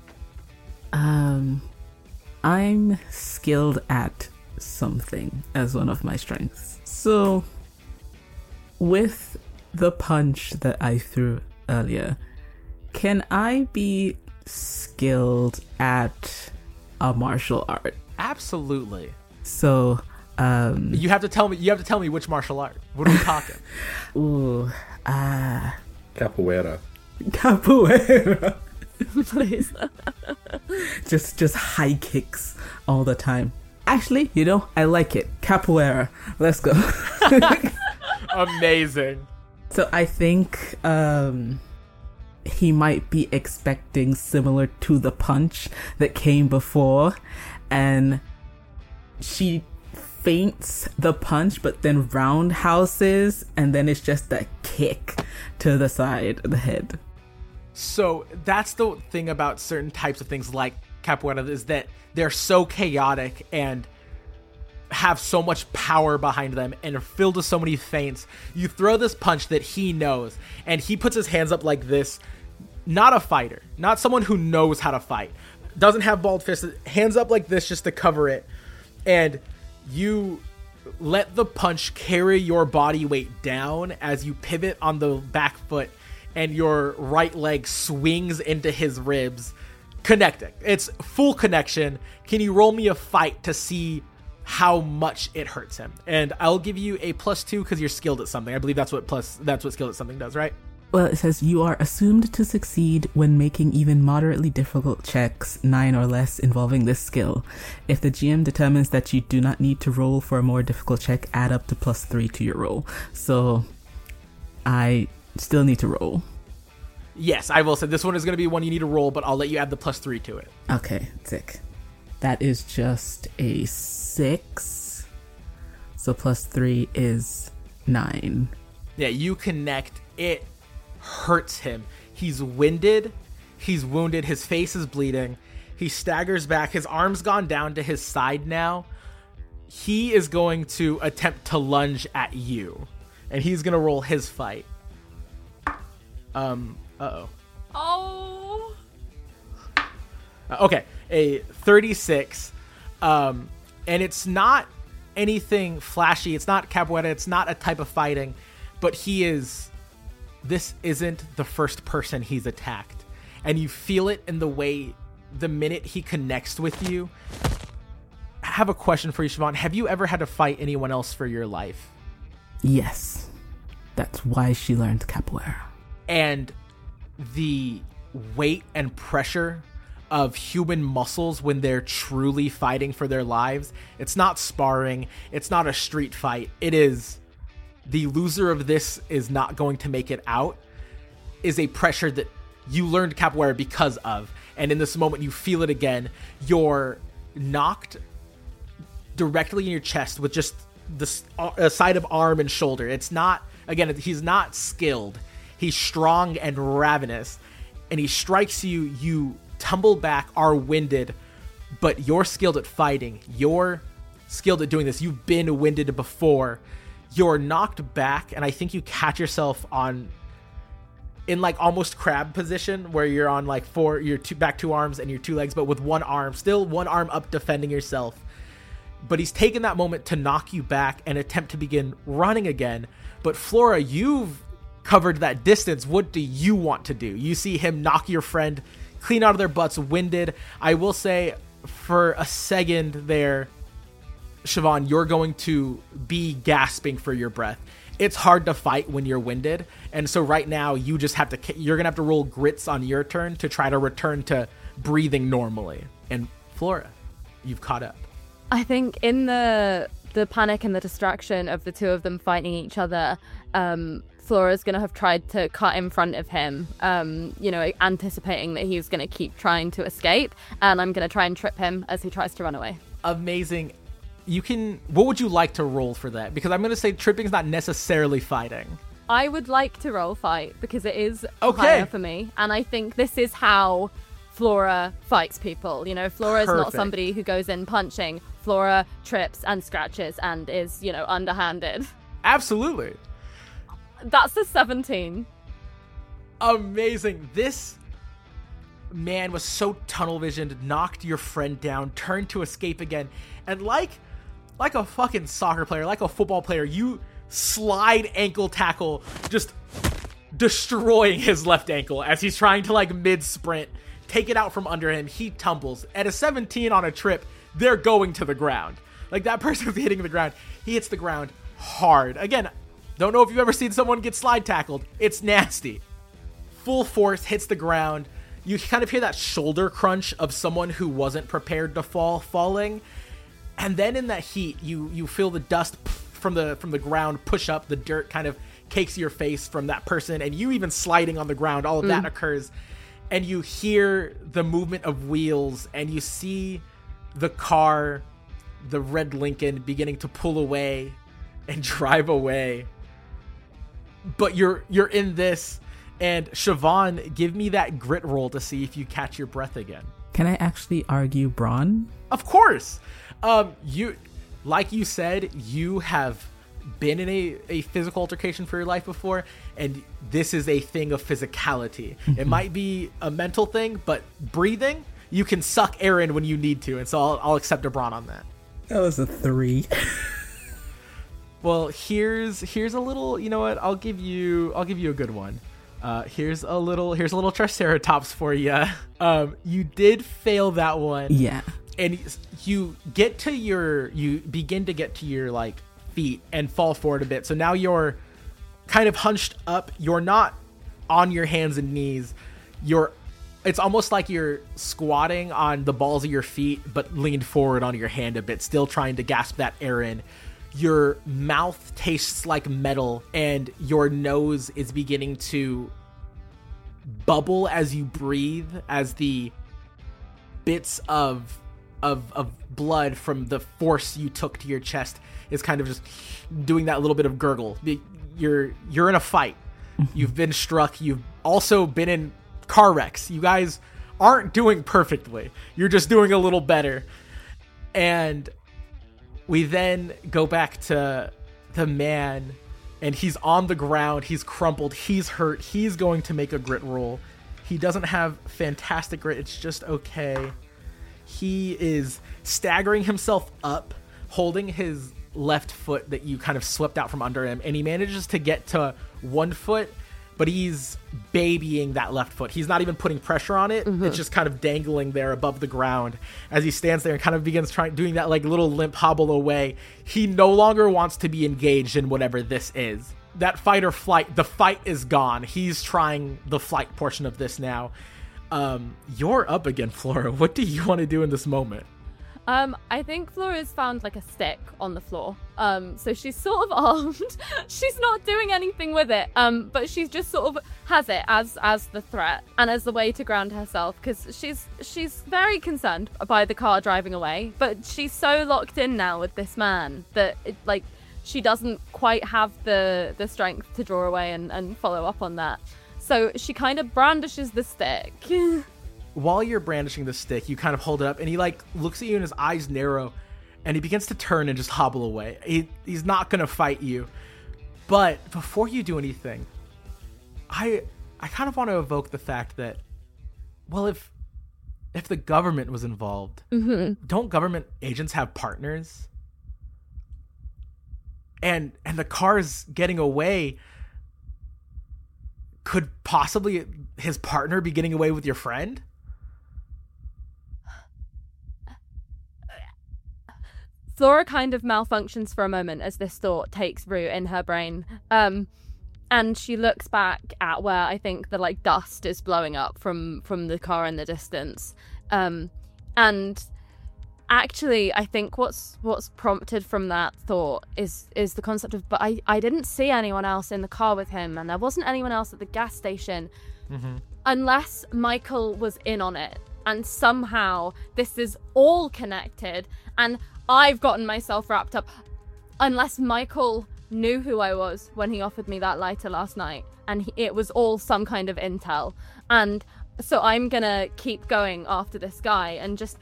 I'm skilled at something as one of my strengths. So, with the punch that I threw earlier, can I be skilled at a martial art? Absolutely. So, you have to tell me which martial art. What are we talking? Ooh, Capoeira. Capoeira. Please. just high kicks all the time. Actually, I like it. Capoeira. Let's go. Amazing. So I think he might be expecting similar to the punch that came before, and she feints the punch but then roundhouses, and then it's just a kick to the side of the head. So that's the thing about certain types of things like capoeira, is that they're so chaotic and have so much power behind them and are filled with so many feints. You throw this punch that he knows, and he puts his hands up like this. Not a fighter, not someone who knows how to fight, doesn't have balled fists, hands up like this just to cover it. And you let the punch carry your body weight down as you pivot on the back foot, and your right leg swings into his ribs, connecting. It's full connection. Can you roll me a fight to see how much it hurts him? And I'll give you a +2 because you're skilled at something. I believe that's what skilled at something does, right? Well, it says you are assumed to succeed when making even moderately difficult checks, 9 or less, involving this skill. If the GM determines that you do not need to roll for a more difficult check, add up to +3 to your roll. So I still need to roll. Yes, I will say this one is going to be one you need to roll, but I'll let you add the +3 to it. Okay, sick. That is just a 6. So +3 is 9. Yeah, you connect. It hurts him. He's winded. He's wounded. His face is bleeding. He staggers back. His arm's gone down to his side now. He is going to attempt to lunge at you, and he's going to roll his fight. Uh-oh. Oh. Okay, a 36. And it's not anything flashy. It's not capoeira. It's not a type of fighting. But this isn't the first person he's attacked. And you feel it in the way, the minute he connects with you, have a question for you, Siobhan. Have you ever had to fight anyone else for your life? Yes. That's why she learned capoeira. And the weight and pressure of human muscles when they're truly fighting for their lives, it's not sparring, it's not a street fight. It is the loser of this is not going to make it out, is a pressure that you learned capoeira because of. And in this moment, you feel it again. You're knocked directly in your chest with just the side of arm and shoulder. It's not, again, he's not skilled. He's strong and ravenous. And he strikes you, you tumble back, are winded, but you're skilled at fighting. You're skilled at doing this. You've been winded before. You're knocked back, and I think you catch yourself in like almost crab position, where you're on like your back two arms and your two legs, but with one arm, still one arm up defending yourself. But he's taken that moment to knock you back and attempt to begin running again. But Flora, you've covered that distance. What do you want to do? You see him knock your friend clean out of their butts, winded. I will say, for a second there, Siobhan, you're going to be gasping for your breath. It's hard to fight when you're winded, and so right now you're gonna have to roll grits on your turn to try to return to breathing normally. And Flora, you've caught up. I think in the panic and the distraction of the two of them fighting each other, Flora's going to have tried to cut in front of him, anticipating that he's going to keep trying to escape, and I'm going to try and trip him as he tries to run away. Amazing. What would you like to roll for that? Because I'm going to say tripping's not necessarily fighting. I would like to roll fight because it is higher for me, and I think this is how Flora fights people. You know, Flora's not somebody who goes in punching. Flora trips and scratches and is, underhanded. Absolutely. That's a 17. Amazing. This man was so tunnel visioned, knocked your friend down, turned to escape again, and like a fucking soccer player, like a football player, you slide ankle tackle, just destroying his left ankle as he's trying to like mid sprint take it out from under him. He tumbles. At a 17 on a trip, they're going to the ground. Like, that person's hitting the ground. He hits the ground hard. Again, don't know if you've ever seen someone get slide tackled. It's nasty. Full force, hits the ground. You kind of hear that shoulder crunch of someone who wasn't prepared to falling. And then in that heat, you feel the dust from the ground push up. The dirt kind of cakes your face from that person, and you even sliding on the ground. All of that occurs. And you hear the movement of wheels, and you see the car, the red Lincoln, beginning to pull away and drive away. But you're in this, and Siobhan, give me that grit roll to see if you catch your breath again. Can I actually argue brawn? Of course. Like you said, you have been in a physical altercation for your life before, and this is a thing of physicality. It might be a mental thing, but breathing, you can suck air in when you need to, and so I'll accept a brawn on that. That was a 3. Well, here's a little, you know what? I'll give you a good one. Here's a little Triceratops for you. You did fail that one. Yeah. And you begin to get to your like feet and fall forward a bit. So now you're kind of hunched up. You're not on your hands and knees. It's almost like you're squatting on the balls of your feet, but leaned forward on your hand a bit, still trying to gasp that air in. Your mouth tastes like metal, and your nose is beginning to bubble as you breathe, as the bits of blood from the force you took to your chest is kind of just doing that little bit of gurgle. You're in a fight. You've been struck. You've also been in car wrecks. You guys aren't doing perfectly. You're just doing a little better. And we then go back to the man, and he's on the ground. He's crumpled. He's hurt. He's going to make a grit roll. He doesn't have fantastic grit. It's just okay. He is staggering himself up, holding his left foot that you kind of swept out from under him, and he manages to get to one foot but he's babying that left foot. He's not even putting pressure on it. It's just kind of dangling there above the ground as he stands there and kind of begins doing that like little limp hobble away. He no longer wants to be engaged in whatever this is. That fight or flight, the fight is gone. He's trying the flight portion of this now. You're up again, Flora. What do you want to do in this moment? I think Flora's found like a stick on the floor. So she's sort of armed. She's not doing anything with it. But she's just sort of has it as the threat and as the way to ground herself, because she's very concerned by the car driving away. But she's so locked in now with this man that she doesn't quite have the strength to draw away and follow up on that. So she kind of brandishes the stick. While you're brandishing the stick, you kind of hold it up, and he looks at you and his eyes narrow, and he begins to turn and just hobble away. He's not going to fight you. But before you do anything, I kind of want to evoke the fact that, well, if the government was involved, don't government agents have partners? And the car's getting away. Could possibly his partner be getting away with your friend? Flora kind of malfunctions for a moment as this thought takes root in her brain. And she looks back at where I think the dust is blowing up from the car in the distance. And actually, I think what's prompted from that thought is the concept of, but I didn't see anyone else in the car with him, and there wasn't anyone else at the gas station. Unless Michael was in on it, and somehow this is all connected, and I've gotten myself wrapped up. Unless Michael knew who I was when he offered me that lighter last night, and it was all some kind of intel. And so I'm gonna keep going after this guy and just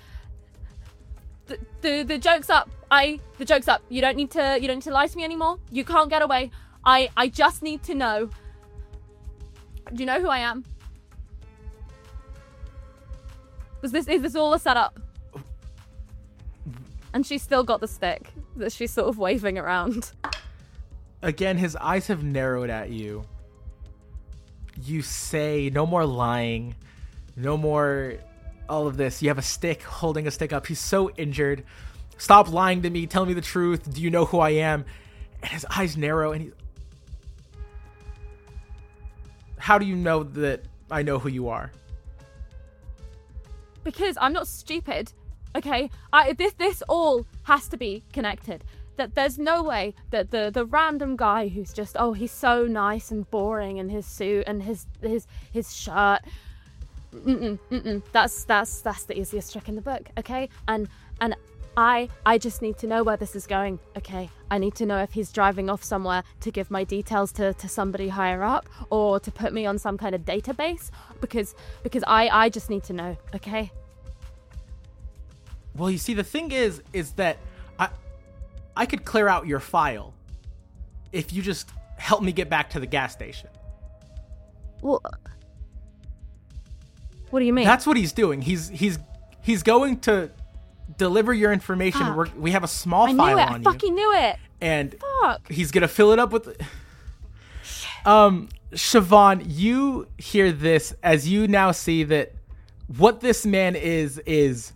the joke's up. The joke's up. You don't need to lie to me anymore. You can't get away. I just need to know. Do you know who I am? Is this all a setup? And she's still got the stick that she's sort of waving around. Again, his eyes have narrowed at you. You say, no more lying. No more all of this. You have a stick, holding a stick up. He's so injured. Stop lying to me. Tell me the truth. Do you know who I am? And his eyes narrow, and he's... How do you know that I know who you are? Because I'm not stupid. Okay, this all has to be connected. That there's no way that the random guy who's just, oh, he's so nice and boring in his suit and his shirt. That's the easiest trick in the book. Okay, and I just need to know where this is going. Okay, I need to know if he's driving off somewhere to give my details to somebody higher up, or to put me on some kind of database, because I just need to know. Okay. Well, you see, the thing is that I could clear out your file if you just help me get back to the gas station. Well, what do you mean? That's what he's doing. He's going to deliver your information. Fuck. We have a small file on you. I fucking knew it. And fuck. He's gonna fill it up with. Siobhan, you hear this as you now see that what this man is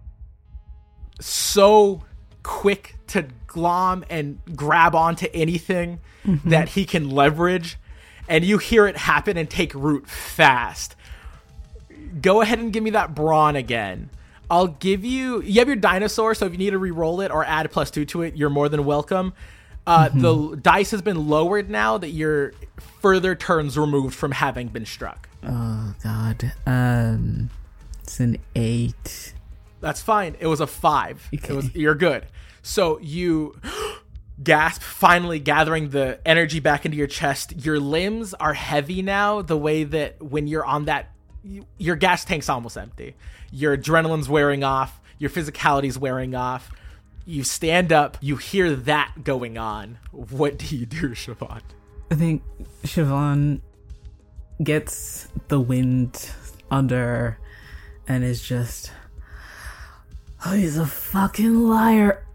so quick to glom and grab onto anything that he can leverage, and you hear it happen and take root fast. Go ahead and give me that brawn again. I'll give you have your dinosaur, so if you need to re-roll it or add +2 to it, you're more than welcome. The dice has been lowered now that you're further turns removed from having been struck. Oh god. It's an 8. That's fine. It was a 5. Okay. You're good. So you gasp, finally gathering the energy back into your chest. Your limbs are heavy now, the way that when you're on that, your gas tank's almost empty. Your adrenaline's wearing off. Your physicality's wearing off. You stand up. You hear that going on. What do you do, Siobhan? I think Siobhan gets the wind under her and is just... Oh, he's a fucking liar.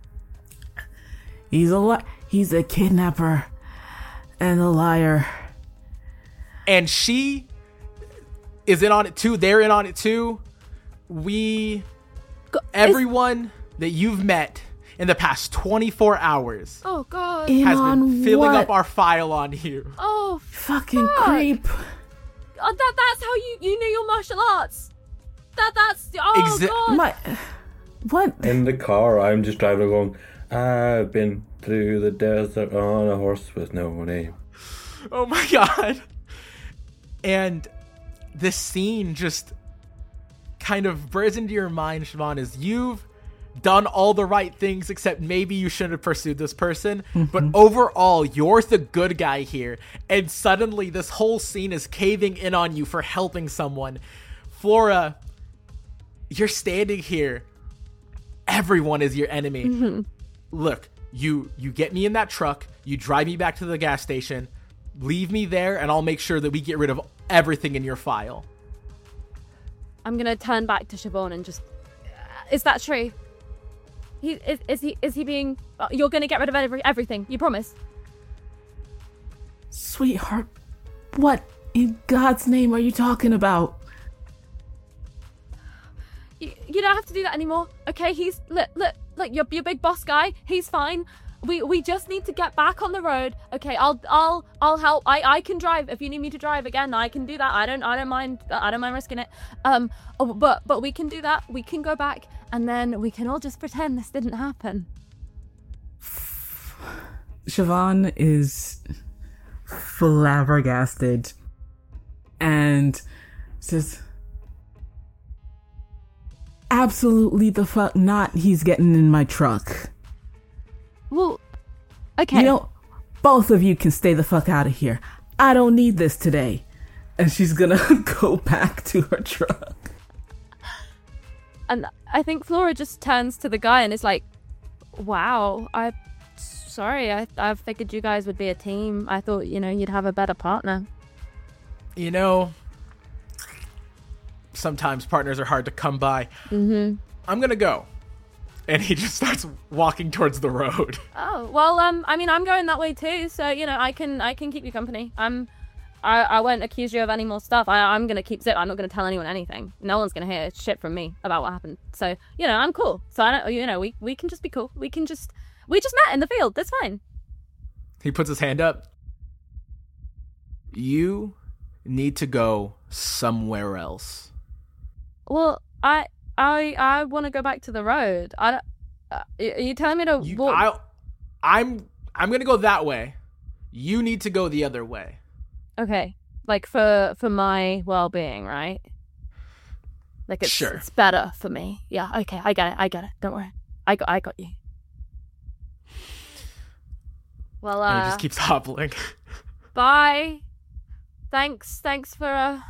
He's a kidnapper and a liar. And she is in on it too. They're in on it too. Everyone that you've met in the past 24 hours Oh God. In has on been filling what? up our file on you. Oh, Fucking fuck. creep. That's how you knew your martial arts. That's God. My, what? In the car, I'm just driving along. I've been through the desert on a horse with no name. Oh my God. And this scene just kind of bursts into your mind, Siobhan, is you've done all the right things, except maybe you shouldn't have pursued this person. But overall, you're the good guy here. And suddenly this whole scene is caving in on you for helping someone. Flora, you're standing here. Everyone is your enemy. Look, you get me in that truck. You drive me back to the gas station. Leave me there, and I'll make sure that we get rid of everything in your file. I'm gonna turn back to Siobhan and just. Is that true? Is he being? You're gonna get rid of everything. You promise? Sweetheart, what in God's name are you talking about? You don't have to do that anymore. Okay, he's look, your big boss guy. He's fine. We just need to get back on the road. Okay, I'll help. I can drive if you need me to drive again. I can do that. I don't mind. I don't mind risking it. But we can do that. We can go back, and then we can all just pretend this didn't happen. Siobhan is flabbergasted and says, absolutely the fuck not. He's getting in my truck. Well, okay. You know, both of you can stay the fuck out of here. I don't need this today. And she's gonna go back to her truck. And I think Flora just turns to the guy and is like, wow, sorry, I figured you guys would be a team. I thought, you'd have a better partner. Sometimes partners are hard to come by. I'm gonna go. And he just starts walking towards the road. Oh, well, I'm going that way too, so, I can keep you company. I won't accuse you of any more stuff. I'm gonna keep zip. I'm not gonna tell anyone anything. No one's gonna hear shit from me about what happened. So, I'm cool. So I don't, we can just be cool. We just met in the field. That's fine. He puts his hand up. You need to go somewhere else. Well, I want to go back to the road. Are you telling me to walk? I'm gonna go that way. You need to go the other way. Okay, like for my well-being, right? Like Sure. It's better for me. Yeah. Okay, I get it. Don't worry. I got you. Well, And he just keeps hobbling. Bye. Thanks for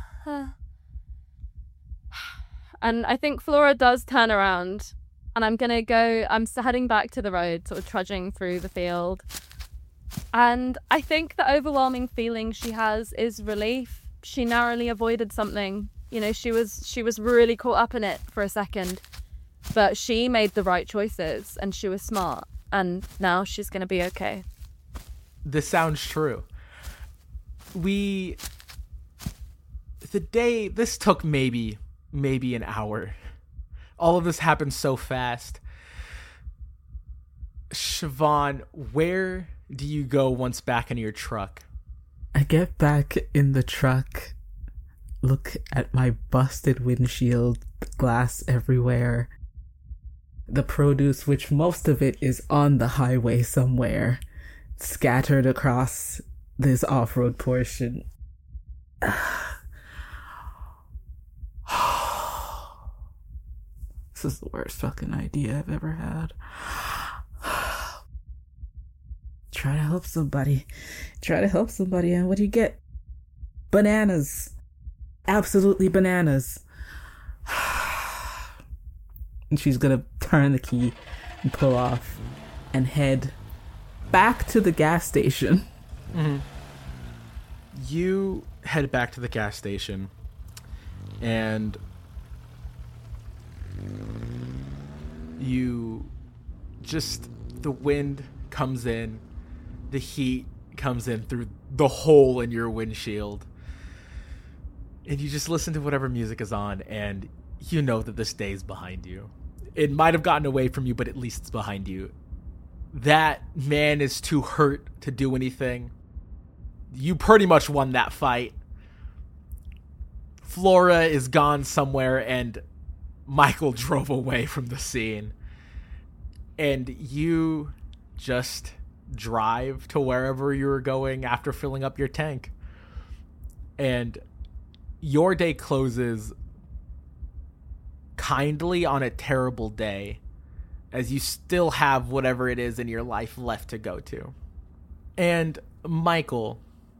And I think Flora does turn around, and I'm heading back to the road, sort of trudging through the field. And I think the overwhelming feeling she has is relief. She narrowly avoided something. She was really caught up in it for a second, but she made the right choices, and she was smart, and now she's going to be okay. This sounds true. This took maybe an hour. All of this happened so fast. Siobhan, where do you go once back in your truck? I get back in the truck, look at my busted windshield, glass everywhere. The produce, which most of it is on the highway somewhere, scattered across this off-road portion. This is the worst fucking idea I've ever had. Try to help somebody, and what do you get? Bananas. Absolutely bananas. And she's gonna turn the key and pull off and head back to the gas station. Mm-hmm. You head back to the gas station, and the wind comes in, the heat comes in through the hole in your windshield. And you just listen to whatever music is on, and you know that this day is behind you. It might have gotten away from you, but at least it's behind you. That man is too hurt to do anything. You pretty much won that fight. Flora is gone somewhere, and Michael drove away from the scene. And you just drive to wherever you were going after filling up your tank. And your day closes kindly on a terrible day, as you still have whatever it is in your life left to go to. And Michael,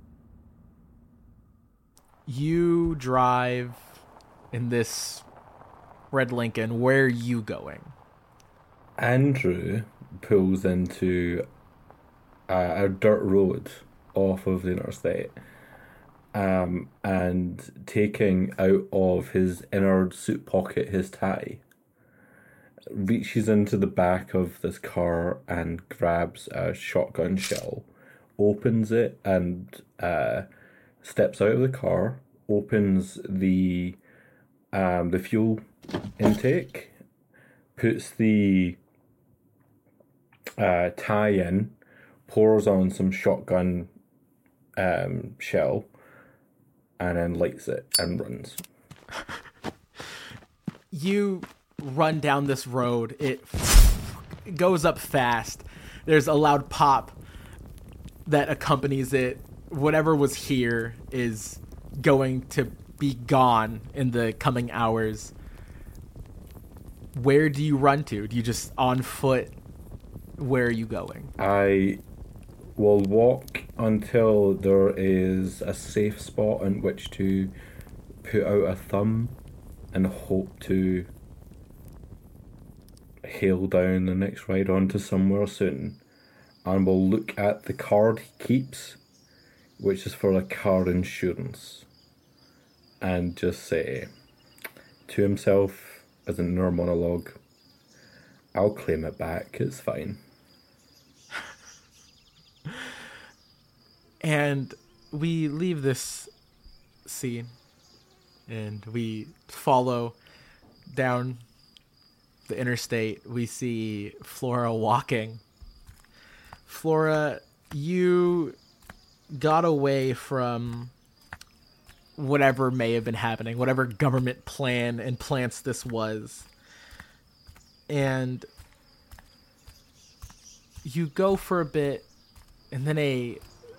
you drive in this red Lincoln. Where are you going? Andrew pulls into a dirt road off of the interstate, and taking out of his inner suit pocket his tie, reaches into the back of this car and grabs a shotgun shell, opens it, and steps out of the car, opens the fuel intake, puts the tie in, pours on some shotgun shell, and then lights it and runs. You run down this road. It goes up fast. There's a loud pop that accompanies it. Whatever was here is going to be gone in the coming hours. Where do you run to? Do you just on foot? Where are you going? I will walk until there is a safe spot in which to put out a thumb and hope to hail down the next ride on to somewhere soon. And we'll look at the card he keeps, which is for a car insurance, and just say to himself as an inner monologue, I'll claim it back, it's fine. And we leave this scene and we follow down the interstate. We see Flora walking. Flora, you got away from whatever may have been happening, whatever government plan and plants this was. And you go for a bit, and then a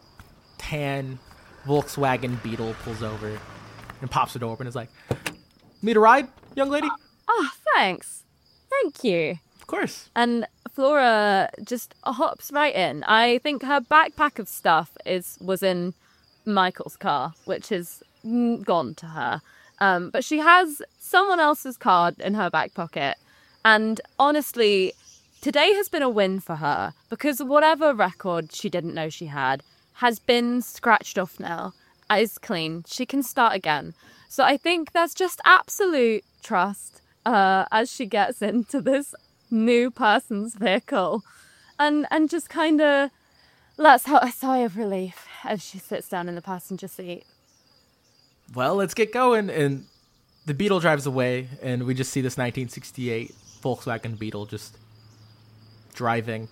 tan Volkswagen Beetle pulls over and pops the door open and is like, "Need a ride, young lady?" Oh, thanks. Thank you. Of course. And Flora just hops right in. I think her backpack of stuff was in Michael's car, which is gone to her. But she has someone else's card in her back pocket. And honestly, today has been a win for her, because whatever record she didn't know she had has been scratched off now. It's clean. She can start again. So I think there's just absolute trust as she gets into this new person's vehicle, and just kind of lets out a sigh of relief as she sits down in the passenger seat. Well, let's get going. And the Beetle drives away, and we just see this 1968 Volkswagen Beetle just driving.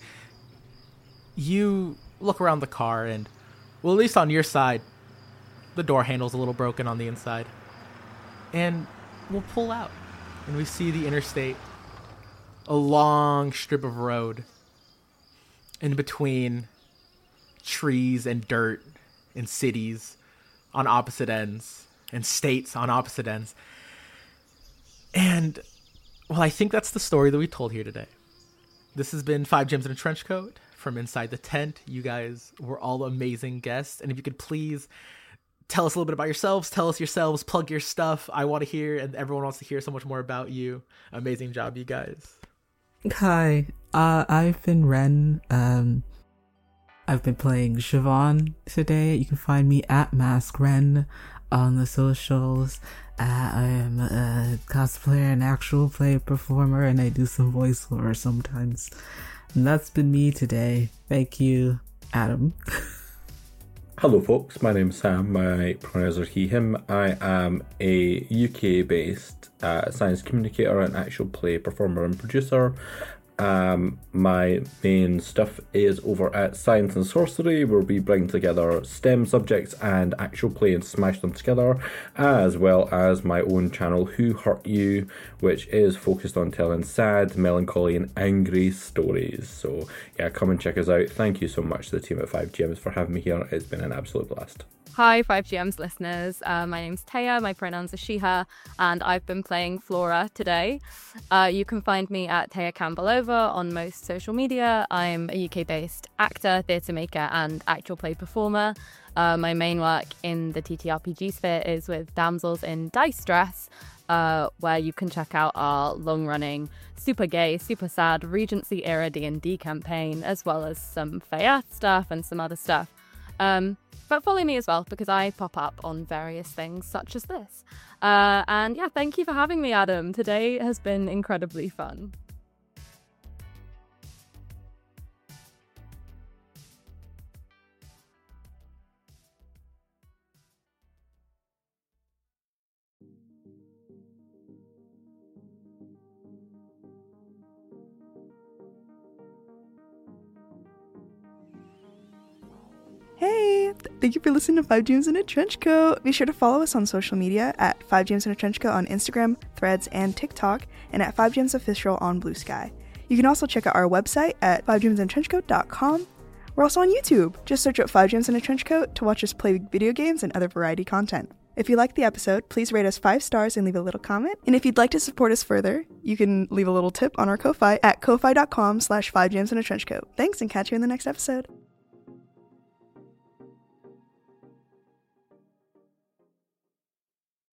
You look around the car, and, well, at least on your side, the door handle's a little broken on the inside. And we'll pull out, and we see the interstate, a long strip of road in between trees and dirt and cities on opposite ends and states on opposite ends. And, well, I think that's the story that we told here today. This has been 5 Gems in a Trench Coat from Inside the Tent. You guys were all amazing guests. And if you could please tell us a little bit about yourselves, plug your stuff. I want to hear, and everyone wants to hear so much more about you. Amazing job, you guys. Hi, I've been Ren. I've been playing Siobhan today. You can find me at MaskRen on the socials. I am a cosplayer and actual play performer, and I do some voiceover sometimes. And that's been me today. Thank you, Adam. Hello folks, my name's Sam, my pronouns are he, him. I am a UK-based science communicator and actual play performer and producer. My main stuff is over at Science and Sorcery, where we bring together STEM subjects and actual play and smash them together, as well as my own channel, Who Hurt You, which is focused on telling sad, melancholy and angry stories. So yeah, come and check us out. Thank you so much to the team at 5GMs for having me here. It's been an absolute blast. Hi, 5GM's listeners. My name's Taya, my pronouns are she, her, and I've been playing Flora today. You can find me at Taya Campbellova on most social media. I'm a UK-based actor, theatre maker, and actual play performer. My main work in the TTRPG sphere is with Damsels in Dice Dress, where you can check out our long-running, super gay, super sad Regency-era D&D campaign, as well as some Feyat stuff and some other stuff. But follow me as well, because I pop up on various things such as this. And yeah, thank you for having me, Adam. Today has been incredibly fun. Hey! Thank you for listening to 5GMs in a Trench Coat. Be sure to follow us on social media at 5GMs in a Trench Coat on Instagram, Threads, and TikTok, and at 5GMs Official on Blue Sky. You can also check out our website at 5GMsInATrenchCoat.com. We're also on YouTube. Just search up 5GMs in a Trench Coat to watch us play video games and other variety content. If you liked the episode, please rate us 5 stars and leave a little comment. And if you'd like to support us further, you can leave a little tip on our Ko-Fi at ko-fi.com/5GMs in a Trench Coat. Thanks, and catch you in the next episode.